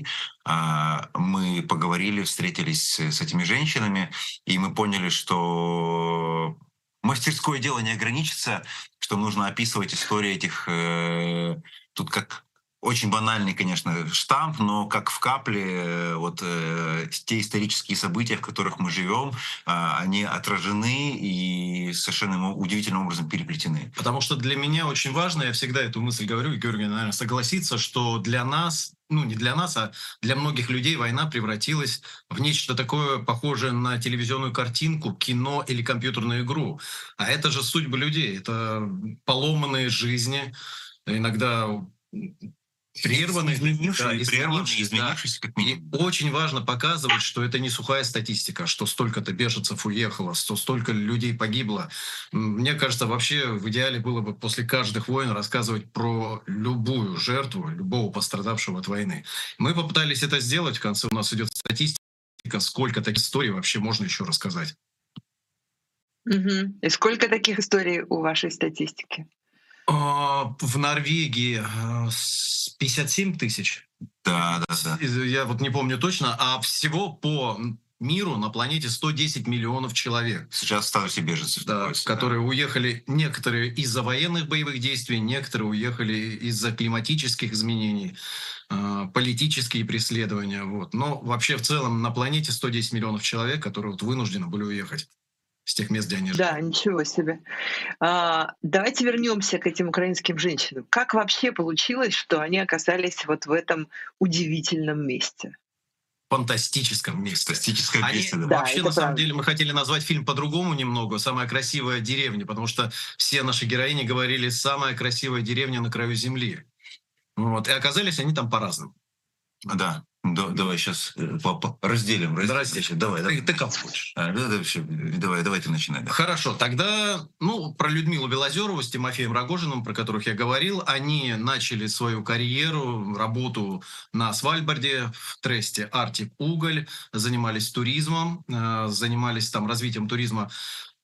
Мы поговорили, встретились с этими женщинами, и мы поняли, что мастерское дело не ограничится, что нужно описывать истории этих... Тут как... Очень банальный, конечно, штамп, но как в капле вот э, те исторические события, в которых мы живем, э, они отражены и совершенно удивительным образом переплетены. Потому что для меня очень важно, я всегда эту мысль говорю, и Георгий, наверное, согласится, что для нас, ну не для нас, а для многих людей война превратилась в нечто такое похожее на телевизионную картинку, кино или компьютерную игру. А это же судьбы людей, это поломанные жизни, иногда... Прерванные, изменившиеся, да, прерванные, изменившиеся, как минимум. И очень важно показывать, что это не сухая статистика, что столько-то беженцев уехало, что столько людей погибло. Мне кажется, вообще в идеале было бы после каждых войн рассказывать про любую жертву, любого пострадавшего от войны. Мы попытались это сделать, в конце у нас идет статистика, сколько таких историй вообще можно еще рассказать. Угу. И сколько таких историй у вашей статистики? В Норвегии пятьдесят семь тысяч. Да, да, да. Я вот не помню точно, а всего по миру на планете сто десять миллионов человек. Сейчас в статусе беженцев. Да, которые да. уехали, некоторые из-за военных боевых действий, некоторые уехали из-за климатических изменений, политические преследования. Вот. Но вообще в целом на планете сто десять миллионов человек, которые вот вынуждены были уехать с тех мест, где они жили. Да, ничего себе. А, давайте вернемся к этим украинским женщинам. Как вообще получилось, что они оказались вот в этом удивительном месте? Фантастическом месте. Фантастическое они, место, да. Да, вообще, на правда. самом деле, мы хотели назвать фильм по-другому немного. «Самая красивая деревня», потому что все наши героини говорили «самая красивая деревня на краю земли». Вот. И оказались они там по-разному. Да. Да, давай сейчас разделим. разделим. Давай, ты, давай. Ты как хочешь. А, да, да, все, давай, давай ты начинай. Да. Хорошо, тогда ну, про Людмилу Белозерову с Тимофеем Рогожиным, про которых я говорил. Они начали свою карьеру, работу на Свальбарде, в тресте «Артик Уголь», занимались туризмом, занимались там развитием туризма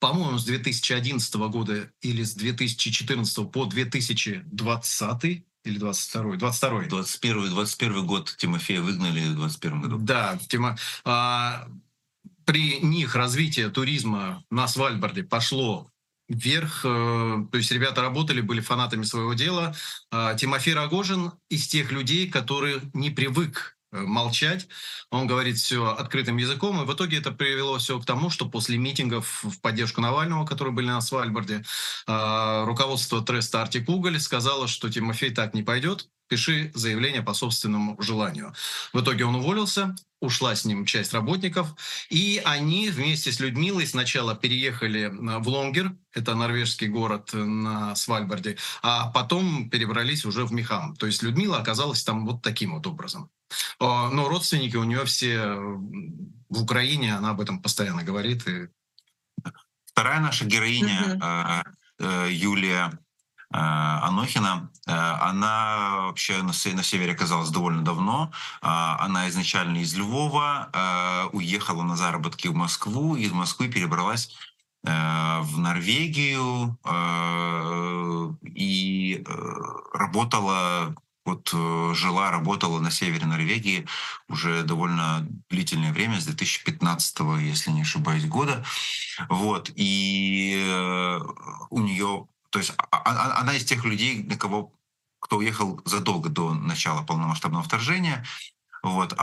по-моему, с две тысячи одиннадцатого года или с две тысячи четырнадцатого по две тысячи двадцатый или двадцать второй, двадцать второй. двадцать первый, двадцать первый год Тимофея выгнали в двадцать первом году. Да, Тима, а, при них развитие туризма на Свальбарде пошло вверх. э, То есть ребята работали, были фанатами своего дела. А Тимофей Рогожин из тех людей, которые не привык э, молчать. Он говорит все открытым языком, и в итоге это привело все к тому, что после митингов в поддержку Навального, которые были на Свальбарде, а, руководство Треста Артик Уголь сказало, что Тимофей так не пойдет, пиши заявление по собственному желанию. В итоге он уволился, ушла с ним часть работников, и они вместе с Людмилой сначала переехали э, в Лонгер, это норвежский город э, на Свальбарде, а потом перебрались уже в Михам. То есть Людмила оказалась там вот таким вот образом. А, Но родственники у нее все э, в Украине, она об этом постоянно говорит. И Вторая наша героиня, Мгм. э, э, Юлия э, Анохина, э, она вообще на, се- на севере оказалась довольно давно. А, Она изначально из Львова, э, уехала на заработки в Москву, и из Москвы перебралась э, в Норвегию э, и э, работала, вот э, жила, работала на севере Норвегии уже довольно длительное время, с две тысячи пятнадцатого, если не ошибаюсь, года. Вот, и э, у нее, то есть а- а- она из тех людей, на кого, кто уехал задолго до начала полномасштабного вторжения. Вот,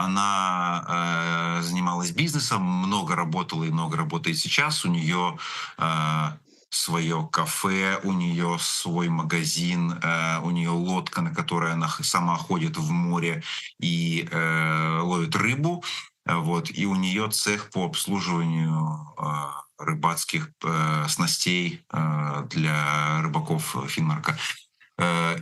она э, занималась бизнесом, много работала и много работает сейчас. У нее э, свое кафе, у нее свой магазин, э, у нее лодка, на которой она х- сама ходит в море и э, ловит рыбу. Э, Вот, и у нее цех по обслуживанию э, рыбацких э, снастей э, для рыбаков Финмарка. Э,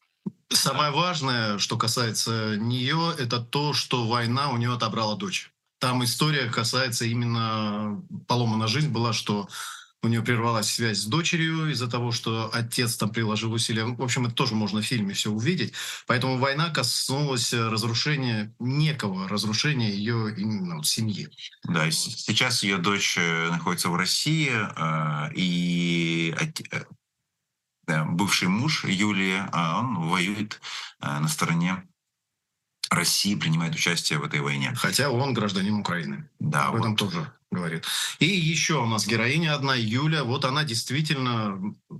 самое важное, что касается нее, это то, что война у нее отобрала дочь. Там история касается именно поломана жизнь была, что у нее прервалась связь с дочерью из-за того, что отец там приложил усилия. В общем, это тоже можно в фильме все увидеть. Поэтому война коснулась э, разрушения, некого разрушения ее именно вот семьи. Да, и с- сейчас ее дочь э, находится в России, э, и оте- э, да, бывший муж Юлии, а он воюет э, на стороне России, принимает участие в этой войне. Хотя он гражданин Украины. Да, Об этом вот. тоже говорит. И еще у нас героиня одна, Юля. Вот она действительно,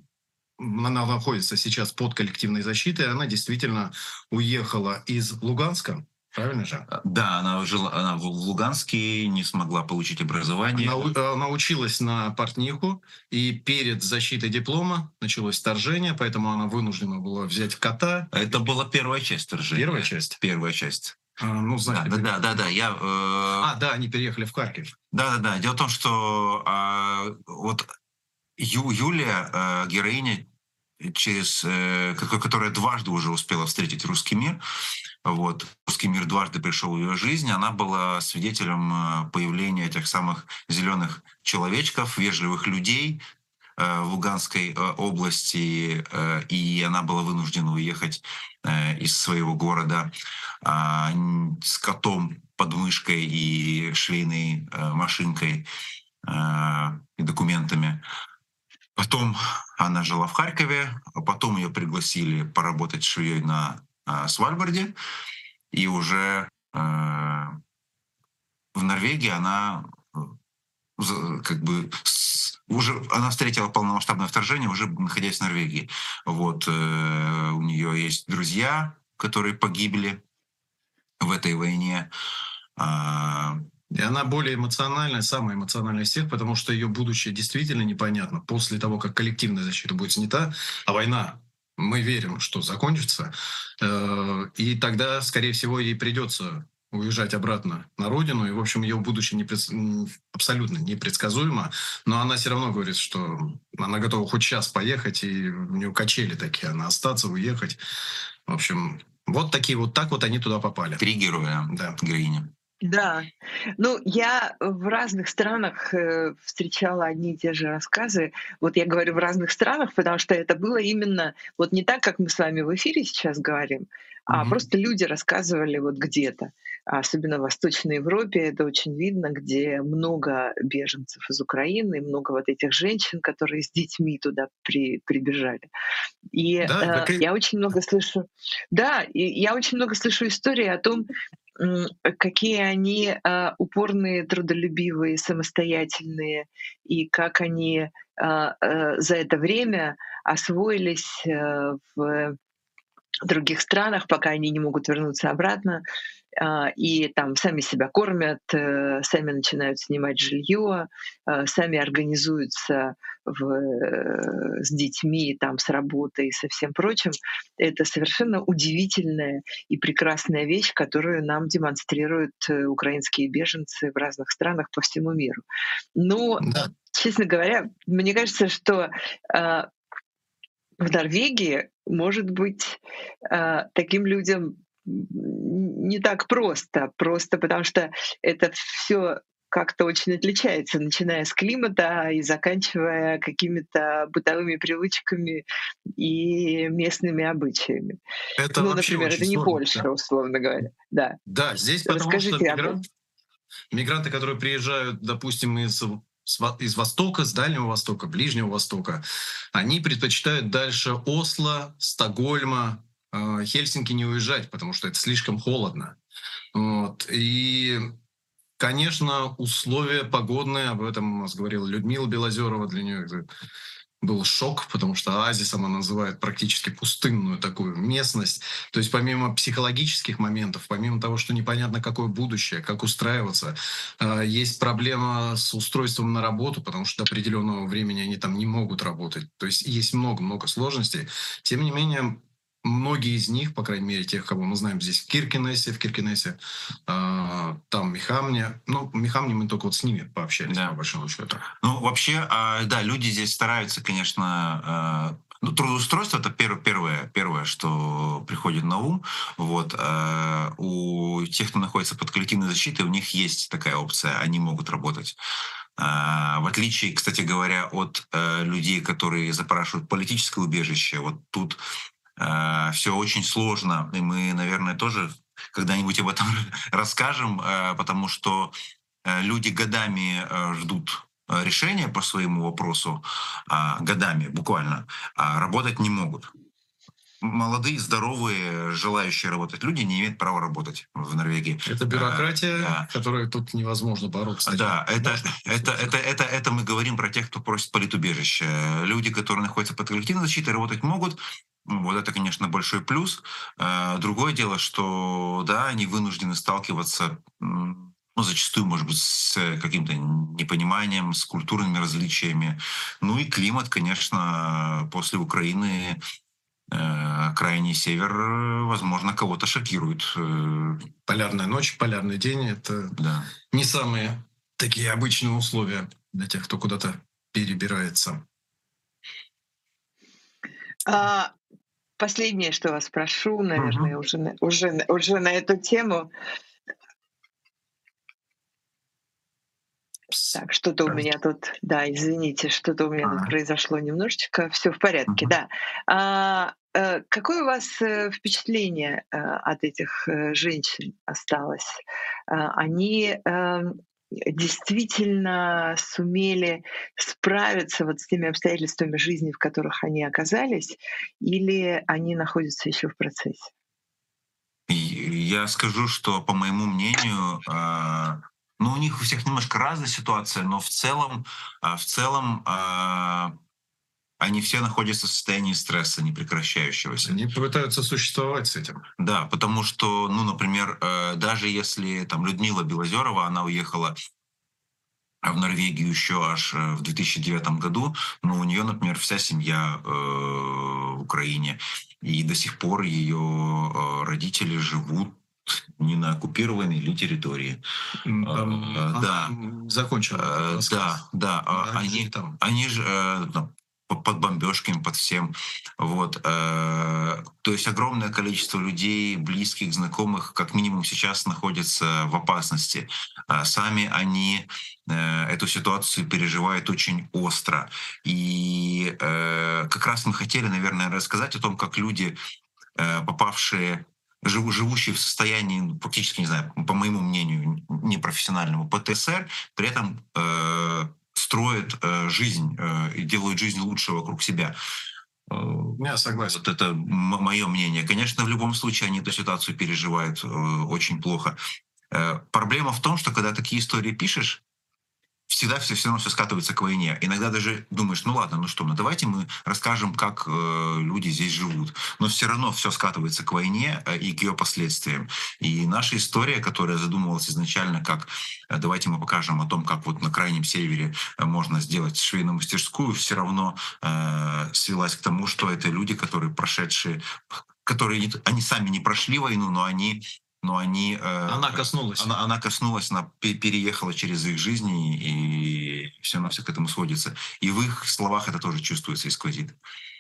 м, она находится сейчас под коллективной защитой. Она действительно уехала из Луганска. Правильно же? Э, Да, она жила она в в Луганске, не смогла получить образование. Она, у- она училась на портниху, и перед защитой диплома началось вторжение, поэтому она вынуждена была взять кота. Это была первая часть вторжения. Первая часть? Первая часть. А, ну, Да, знаете. да, да, да, да. Я, э, А, да, они переехали в Харьков. Да, да, да. Дело в том, что а, вот Ю- Юлия, э, героиня, через, э, ко- которая дважды уже успела встретить русский мир, вот, русский мир дважды пришел в ее жизнь, она была свидетелем э, появления этих самых зеленых человечков, вежливых людей э, в Луганской э, области, э, и она была вынуждена уехать э, из своего города а, н- с котом под мышкой и швейной э, машинкой э, и документами. Потом она жила в Харькове, а потом ее пригласили поработать швеей на э, Свальбарде, и уже э, в Норвегии она э, за- как бы с- уже она встретила полномасштабное вторжение, уже находясь в Норвегии. Вот э, у нее есть друзья, которые погибли в этой войне. А, И она более эмоциональная, самая эмоциональная из всех, потому что ее будущее действительно непонятно. После того, как коллективная защита будет снята, а война, мы верим, что закончится, э, и тогда, скорее всего, ей придется уезжать обратно на родину, и, в общем, ее будущее непред- м, абсолютно непредсказуемо, но она все равно говорит, что она готова хоть сейчас поехать, и у нее качели такие, она остаться, уехать. В общем, вот такие вот, так вот они туда попали. три героя, Да. героини. Да. Ну, я в разных странах, э, встречала одни и те же рассказы. Вот я говорю в разных странах, потому что это было именно вот не так, как мы с вами в эфире сейчас говорим, а Мгм. просто люди рассказывали вот где-то. А Особенно в Восточной Европе это очень видно, где много беженцев из Украины, много вот этих женщин, которые с детьми туда при прибежали. И, Да, э, так и я очень много слышу да, и я очень много слышу историй о том, м, какие они, а, упорные, трудолюбивые, самостоятельные, и как они, а, э, за это время освоились, э, в других странах, пока они не могут вернуться обратно, а, и там сами себя кормят, э, сами начинают снимать жилье, а, сами организуются в, э, с детьми, там, с работой и со всем прочим. Это совершенно удивительная и прекрасная вещь, которую нам демонстрируют э, украинские беженцы в разных странах по всему миру. Но, да. честно говоря, мне кажется, что а, в Норвегии, может быть, а, таким людям н не так просто. Просто потому что это все как-то очень отличается, начиная с климата и заканчивая какими-то бытовыми привычками и местными обычаями. Это Ну, вообще например, очень это не сложно. Да, Польша, условно говоря. Да. да, здесь потому что Расскажите об мигрант этом. Мигранты, которые приезжают, допустим, из, с Во- из Востока, с Дальнего Востока, Ближнего Востока, они предпочитают дальше Осло, Стокгольма, э, Хельсинки не уезжать, потому что это слишком холодно. Вот. И, конечно, условия погодные, об этом у нас говорила Людмила Белозерова, для нее это был шок, потому что оазисом она называет практически пустынную такую местность. То есть помимо психологических моментов, помимо того, что непонятно, какое будущее, как устраиваться, э, есть проблема с устройством на работу, потому что до определенного времени они там не могут работать. То есть есть много-много сложностей. Тем не менее, многие из них, по крайней мере, тех, кого мы знаем здесь в Киркенесе, в Киркенесе, э, там Мехамне, ну, Мехамне мы только вот с ними пообщались, по Да. большому счету. Ну, вообще, а, да, люди здесь стараются, конечно, а, ну, трудоустройство это пер- первое, первое, что приходит на ум. Вот. а, У тех, кто находится под коллективной защитой, у них есть такая опция, они могут работать. А, В отличие, кстати говоря, от э, людей, которые запрашивают политическое убежище, вот тут все очень сложно, и мы, наверное, тоже когда-нибудь об этом расскажем, э, потому что э, люди годами э, ждут э, решения по своему вопросу, а, годами буквально, а работать не могут. Молодые, здоровые, желающие работать люди не имеют права работать в Норвегии. Это Э, бюрократия, Да, которой тут невозможно бороться. да, Точнее, это, можно, но это, сложно. это, это, это мы говорим про тех, кто просит политубежище. Люди, которые находятся под коллективной защитой, работать могут. Ну, вот это, конечно, большой плюс. Э, Другое дело, что да, они вынуждены сталкиваться, м, ну, зачастую, может быть, с каким-то непониманием, с культурными различиями. Ну и климат, конечно, после Украины э, крайний север, э, возможно, кого-то шокирует. Э, Полярная ночь, полярный день — это Да. не самые такие обычные условия для тех, кто куда-то перебирается. А, Последнее, что вас спрошу, наверное, Мгм. уже на уже на уже на эту тему. Пс. Так, что-то у Так. меня тут, да, извините, что-то у меня тут Ага. произошло немножечко. Все в порядке, Мгм. да. А, э, какое у вас, э, впечатление, э, от этих, э, женщин осталось? А, они, эм, действительно сумели справиться вот с теми обстоятельствами жизни, в которых они оказались, или они находятся еще в процессе? И я скажу, что, по моему мнению, а, ну, у них у всех немножко разная ситуация, но в целом, а, в целом, а, они все находятся в состоянии стресса непрекращающегося. Они пытаются существовать с этим. Да, потому что, ну, например, э, даже если там Людмила Белозерова, она уехала в Норвегию еще аж э, в две тысячи девятом году, но у нее, например, вся семья э, в Украине, и до сих пор ее э, родители живут не на оккупированной ли территории. М, Э, там, э, а, Да, м, закончила э, да, рассказ. да, а Да, они жили они, там. они же э, там, под бомбежками, под всем. Вот. То есть огромное количество людей, близких, знакомых, как минимум сейчас находятся в опасности. Сами они эту ситуацию переживают очень остро. И как раз мы хотели, наверное, рассказать о том, как люди, попавшие живу, живущие в состоянии, ну, практически, не знаю, по моему мнению, непрофессиональному ПТСР, при этом э, строят э, жизнь э, и делают жизнь лучше вокруг себя. Я согласен. Вот это мое мнение. Конечно, в любом случае они эту ситуацию переживают э, очень плохо. Э, проблема в том, что когда такие истории пишешь, всегда все, все равно все скатывается к войне. Иногда даже думаешь, ну ладно, ну что, ну давайте мы расскажем, как э, люди здесь живут. Но все равно все скатывается к войне э, и к ее последствиям. И наша история, которая задумывалась изначально как э, давайте мы покажем о том, как вот на крайнем севере э, можно сделать швейную мастерскую, все равно э, свелась к тому, что это люди, которые прошедшие, которые они сами не прошли войну, но они но они... Она коснулась. Она, она коснулась, она переехала через их жизни, и все равно все к этому сводится. И в их словах это тоже чувствуется и сквозит.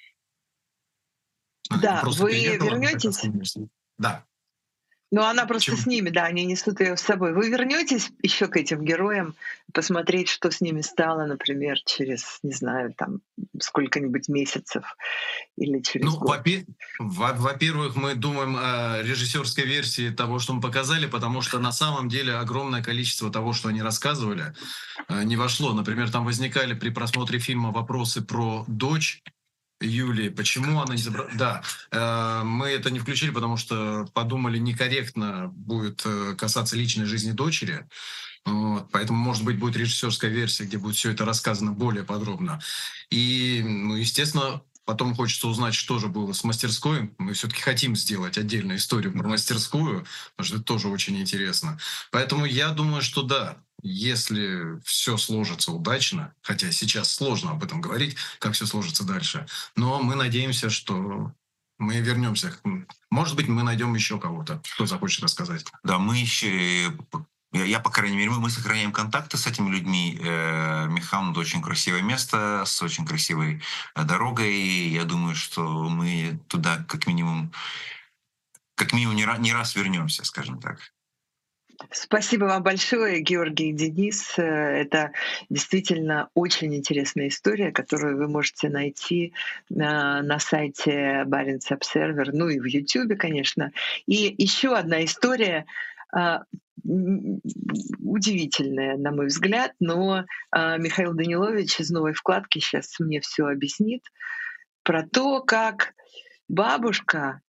Да, вы вернетесь? Да. Ну, она просто Почему? с ними, да, они несут ее с собой. Вы вернетесь еще к этим героям, посмотреть, что с ними стало, например, через, не знаю, там, сколько-нибудь месяцев или через Ну, год? во-пе- во- во-первых, мы думаем о режиссерской версии того, что мы показали, потому что на самом деле огромное количество того, что они рассказывали, э, не вошло. Например, там возникали при просмотре фильма вопросы про дочь Юлии, почему она не забрала... Да, э, мы это не включили, потому что подумали, некорректно будет э, касаться личной жизни дочери. Вот, поэтому, может быть, будет режиссерская версия, где будет все это рассказано более подробно. И, ну, естественно, потом хочется узнать, что же было с мастерской. Мы все-таки хотим сделать отдельную историю про мастерскую, потому что это тоже очень интересно. Поэтому я думаю, что да, если все сложится удачно, хотя сейчас сложно об этом говорить, как все сложится дальше, но мы надеемся, что мы вернемся. Может быть, мы найдем еще кого-то, кто захочет рассказать. Да, мы еще... Я, я, по крайней мере, мы, мы сохраняем контакты с этими людьми. Э, Мехам — это очень красивое место с очень красивой э, дорогой. И я думаю, что мы туда как минимум, как минимум не, ра- не раз вернемся, скажем так. Спасибо вам большое, Георгий и Денис. Э, Это действительно очень интересная история, которую вы можете найти на, на сайте Barents Observer, ну и в Ютубе, конечно. И еще одна история, а, м, удивительная, на мой взгляд, но а, Михаил Данилович из новой вкладки сейчас мне все объяснит про то, как бабушка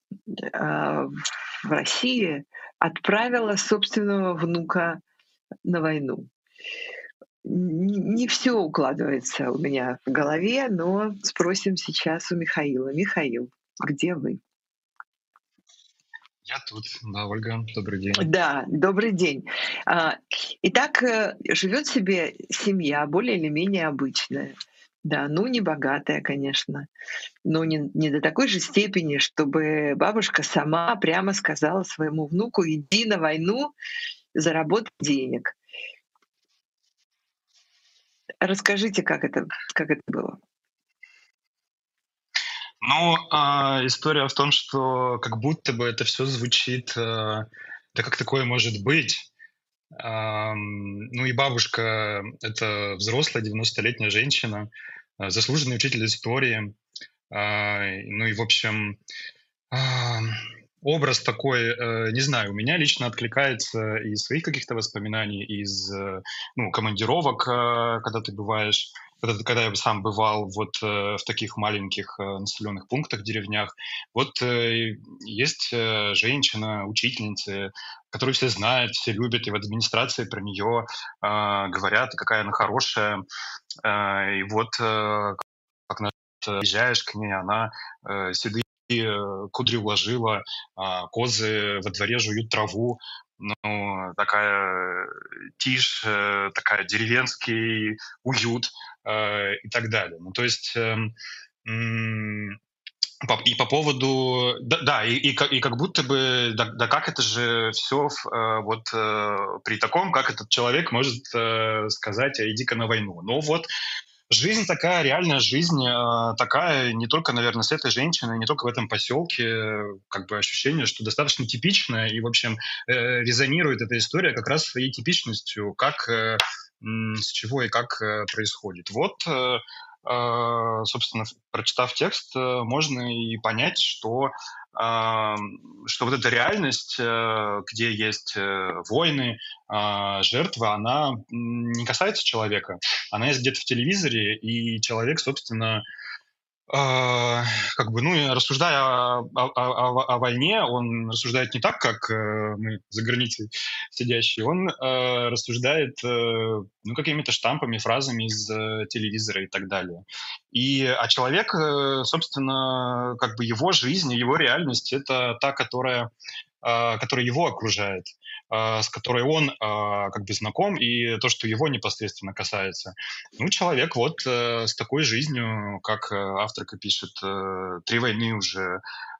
а, в России отправила собственного внука на войну. Н- Не все укладывается у меня в голове, но спросим сейчас у Михаила. Михаил, где вы? Я тут, да, Ольга, добрый день. Да, добрый день. А, Итак, э, живет себе семья более или менее обычная. Да, ну не богатая, конечно, но не, не до такой же степени, чтобы бабушка сама прямо сказала своему внуку: иди на войну, заработай денег. Расскажите, как это, как это было. Ну, а, история в том, что как будто бы это все звучит, э, да как такое может быть? Ам, ну и бабушка — это взрослая девяностолетняя женщина, э, заслуженный учитель истории. А, ну и, в общем, ам, образ такой, э, не знаю, у меня лично откликается из своих каких-то воспоминаний, из, э, ну, командировок, э, когда ты бываешь, когда, ты- когда я сам бывал вот э, в таких маленьких э, населенных пунктах, деревнях. Вот э, есть э, женщина, учительница, которую все знают, все любят, и в администрации про нее говорят, какая она хорошая. Э, и вот э, как на- приезжаешь к ней, она э, седые э, кудри уложила, а, козы во дворе жуют траву. Ну, такая э, тишь, э, такая деревенский уют э, и так далее. Ну, то есть эм, м, по- и по поводу, да, да, и, и, ка- и как будто бы, да, да как это же все вот э, при таком, как этот человек может э, сказать, а иди-ка на войну. Но вот Жизнь такая, реальная жизнь э, такая, не только, наверное, с этой женщиной, не только в этом поселке, э, как бы ощущение, что достаточно типичное, и, в общем, э, резонирует эта история как раз своей типичностью, как, э, м, с чего и как э, происходит. Вот, э, э, собственно, прочитав текст, э, можно и понять, что, э, что вот эта реальность, э, где есть э, войны, э, жертвы, она м, не касается человека, она есть где-то в телевизоре, и человек, собственно, а, как бы, ну, и рассуждая о, о- о- о войне, он рассуждает не так, как э, мы за границей сидящие, он э, рассуждает э, ну, какими-то штампами, фразами из э, телевизора и так далее. И, а человек, э, собственно, как бы его жизнь, его реальность — это та, которая а, которая его окружает, а, с которой он а, как бы знаком, и то, что его непосредственно касается. Ну, человек вот э, с такой жизнью, как э, авторка пишет, э, три войны уже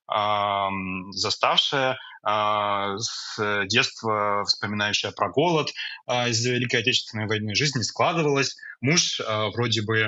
ам, заставшая, а, с детства вспоминающая про голод а, из Великой Отечественной войны. Жизнь не складывалась, муж а, вроде бы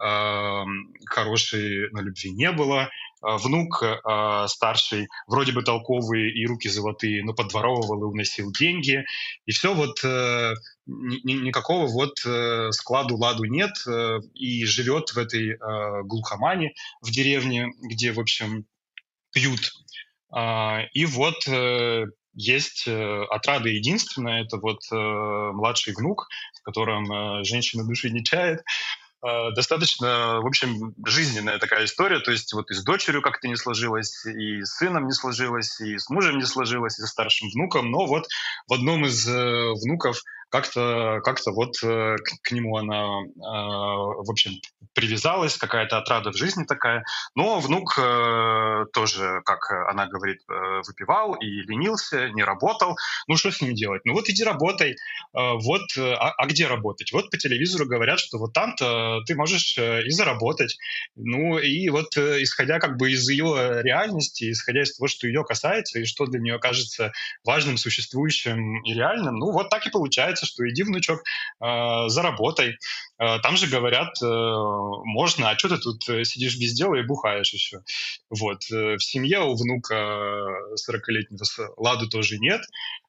ам, хороший, но любви не было, а, внук а, старший вроде бы толковый и руки золотые, но подворовывал и уносил деньги. И все вот э, ни- ни- никакого вот э, складу-ладу нет, э, и живет в этой э, глухомане в деревне, где, в общем, пьют. А, и вот э, есть э, отрада единственная, это вот э, младший внук, в котором э, женщина души не чает. А, достаточно, в общем, жизненная такая история. То есть вот и с дочерью как-то не сложилось, и с сыном не сложилось, и с мужем не сложилось, и со старшим внуком. Но вот в одном из э, внуков как-то как вот э, к, к нему она, э, в общем, привязалась, какая-то отрада в жизни такая. Но внук э, тоже, как она говорит, э, выпивал и ленился, не работал. Ну что с ним делать? Ну вот иди работай. А, вот, э, а, а где работать? Вот по телевизору говорят, что вот там-то ты можешь э, и заработать. Ну и вот э, исходя как бы из ее реальности, исходя из того, что ее касается и что для нее кажется важным, существующим и реальным, ну вот так и получается, что иди, внучок, э, заработай. Э, Там же говорят, э, можно, а что ты тут э, сидишь без дела и бухаешь еще? Вот. э, В семье у внука сорокалетнего с- ладу тоже нет.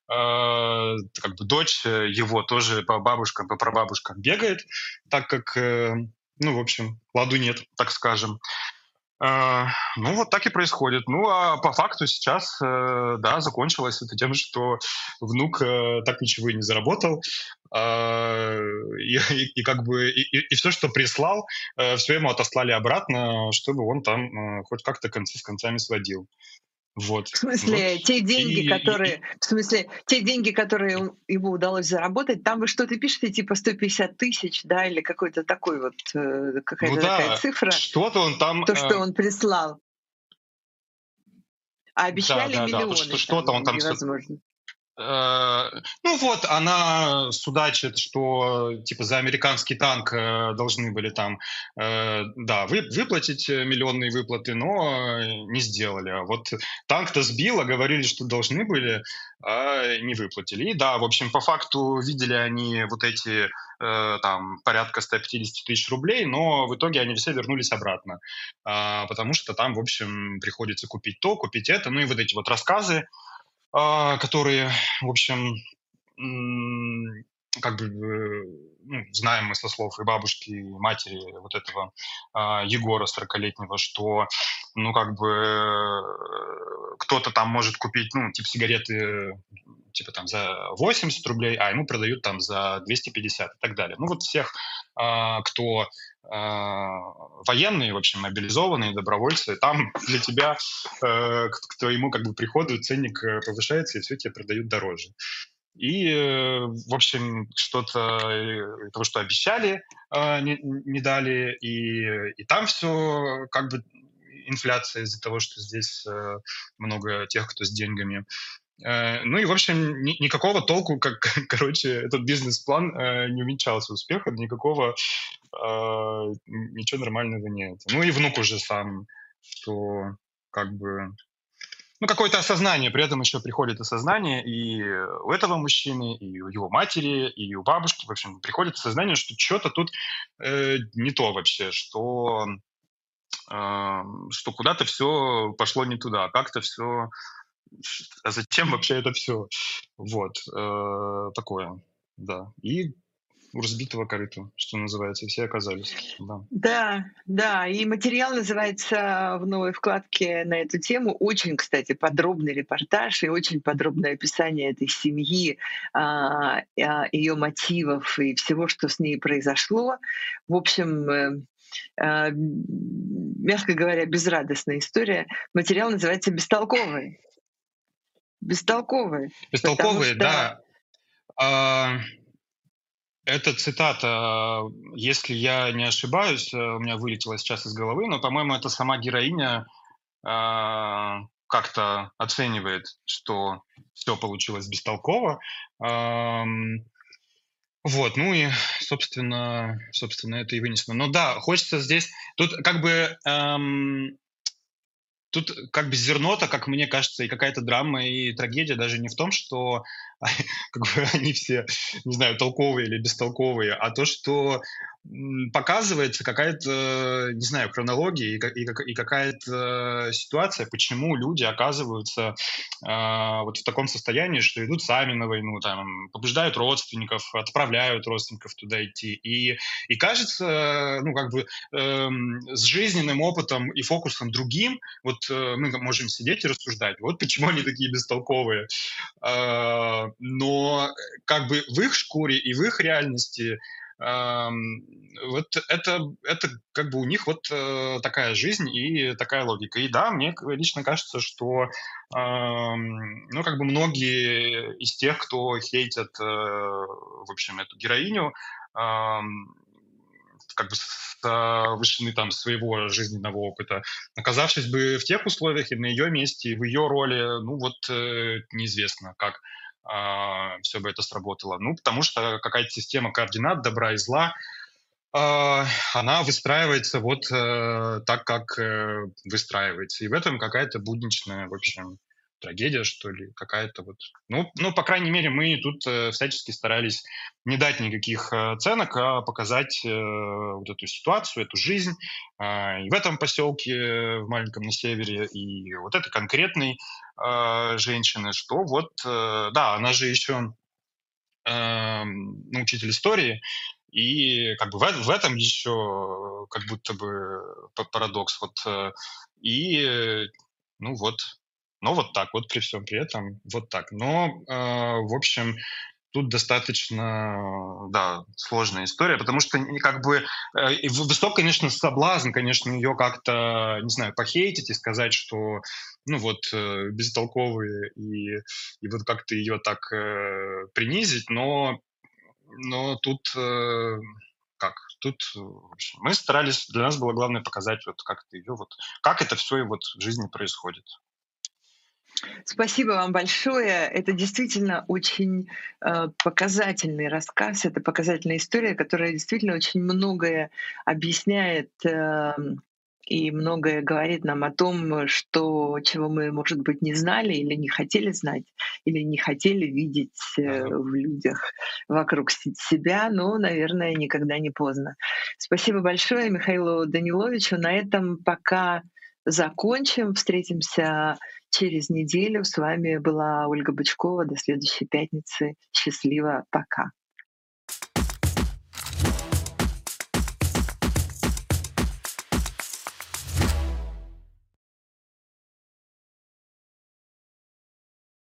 А, как бы дочь э, его тоже по бабушкам, по прабабушкам бегает, так как, э, ну, в общем, ладу нет, так скажем. А, Ну, вот так и происходит. Ну, а по факту сейчас, э, да, закончилось это тем, что внук э, так ничего и не заработал. А, И, и- и как бы и, все, что прислал, все ему отослали обратно, чтобы он там э, хоть как-то концы с концами сводил. Вот. В Вот. смысле, те деньги, И, и- которые, и- в смысле, те деньги, которые он- ему удалось заработать, там вы что-то пишете, типа сто пятьдесят тысяч, да, или какой-то такой вот, э, ну какая-то такая да, цифра, что-то он там, то, что э, он прислал. А да, обещали да, да, то, что миллионы что-то там он там, деньги, с- возможно. э, ну вот, она судачит, что типа за американский танк э, должны были там, э, да, вы, выплатить э, миллионные выплаты, но э, не сделали. А вот танк-то сбило, говорили, что должны были, а не выплатили. И да, в общем, по факту видели они вот эти э, там порядка сто пятьдесят тысяч рублей, но в итоге они все вернулись обратно, а, потому что там, в общем, приходится купить то, купить это, ну и вот эти вот рассказы, а, которые, в общем, м, как бы, э, ну, знаем мы со слов и бабушки, и матери вот этого а, Егора сорокалетнего, что, ну, как бы э, кто-то там может купить, ну, типа сигареты, типа там за восемьдесят рублей, а ему продают там за двести пятьдесят и так далее. Ну, вот всех, а, кто а, военные, в общем, мобилизованные, добровольцы, там для тебя э, к, к твоему как бы приходу ценник э, повышается, и все тебе продают дороже. И, э, в общем, что-то э, того, что обещали, э, не, не дали, и, и там все как бы инфляция из-за того, что здесь э, много тех, кто с деньгами. Э, Ну и, в общем, ни- никакого толку, как, короче, этот бизнес-план э, не увенчался успехом, никакого, э, ничего нормального нет. Ну и внук уже сам, что как бы ну, какое-то осознание, при этом еще приходит осознание и у этого мужчины, и у его матери, и у бабушки. В общем, приходит осознание, что что-то тут э, не то вообще, что, э, что куда-то все пошло не туда, как-то все... А зачем вообще это все? Вот, э, такое, да. И у разбитого корыта, что называется, все оказались, да. Да, да, и материал называется в новой вкладке на эту тему. Очень, кстати, подробный репортаж и очень подробное описание этой семьи, а, а, ее мотивов и всего, что с ней произошло. В общем, э, а, мягко говоря, безрадостная история. Материал называется «Бестолковый». Бестолковый, потому Бестолковые, что... да. А, Это цитата, если я не ошибаюсь, э, у меня вылетела сейчас из головы, но, по-моему, это сама героиня а, как-то оценивает, что все получилось бестолково. Ам, Вот, ну и, собственно, собственно, это и вынесено. Но да, хочется здесь, тут как бы ам, тут как бы зерно-то, как мне кажется, и какая-то драма, и трагедия даже не в том, что как бы они все, не знаю, толковые или бестолковые, а то, что м, показывается какая-то, не знаю, хронология и, ка- и как- и какая-то ситуация, почему люди оказываются а, вот в таком состоянии, что идут сами на войну, там, побуждают родственников, отправляют родственников туда идти. И, и кажется, ну, как бы эм, с жизненным опытом и фокусом другим, вот э, мы можем сидеть и рассуждать, вот почему они такие бестолковые. А, но как бы в их шкуре и в их реальности ам, вот это, это как бы у них вот э, такая жизнь и такая логика. И да, мне к- лично кажется, что ам, ну как бы многие из тех, кто хейтят, э, в общем, эту героиню, ам, как бы с а, вышины там своего жизненного опыта, оказавшись бы в тех условиях и на ее месте, и в ее роли, ну вот э, неизвестно, как все бы это сработало. Ну, потому что какая-то система координат добра и зла, а, она выстраивается вот э, так, как э, выстраивается. И в этом какая-то будничная, в общем, трагедия, что ли, какая-то вот... Ну, ну по крайней мере, мы тут э, всячески старались не дать никаких э, оценок, а показать э, вот эту ситуацию, эту жизнь а, и в этом поселке э, в маленьком на севере, и вот этой конкретной э, женщины, что вот, э, да, она же еще эм, ну, учитель истории, и как бы в, в этом еще как будто бы па- парадокс. Вот, э, и, э, ну вот, но вот так, вот при всем при этом, вот так. Но, э, в общем, тут достаточно, да, сложная история, потому что не как бы э, и в- высок, конечно, соблазн, конечно, ее как-то, не знаю, похейтить и сказать, что, ну вот, э, бестолковые и, и вот как-то ее так э, принизить, но, но тут э, как, тут, э, в общем, мы старались, для нас было главное показать вот как-то ее вот, как это все и вот в жизни происходит. Спасибо вам большое. Это действительно очень э, показательный рассказ, это показательная история, которая действительно очень многое объясняет э, и многое говорит нам о том, что, чего мы, может быть, не знали или не хотели знать, или не хотели видеть э, Да. в людях вокруг се- себя, но, наверное, никогда не поздно. Спасибо большое Михаилу Даниловичу. На этом пока закончим. Встретимся через неделю. С вами была Ольга Бычкова. До следующей пятницы. Счастливо. Пока.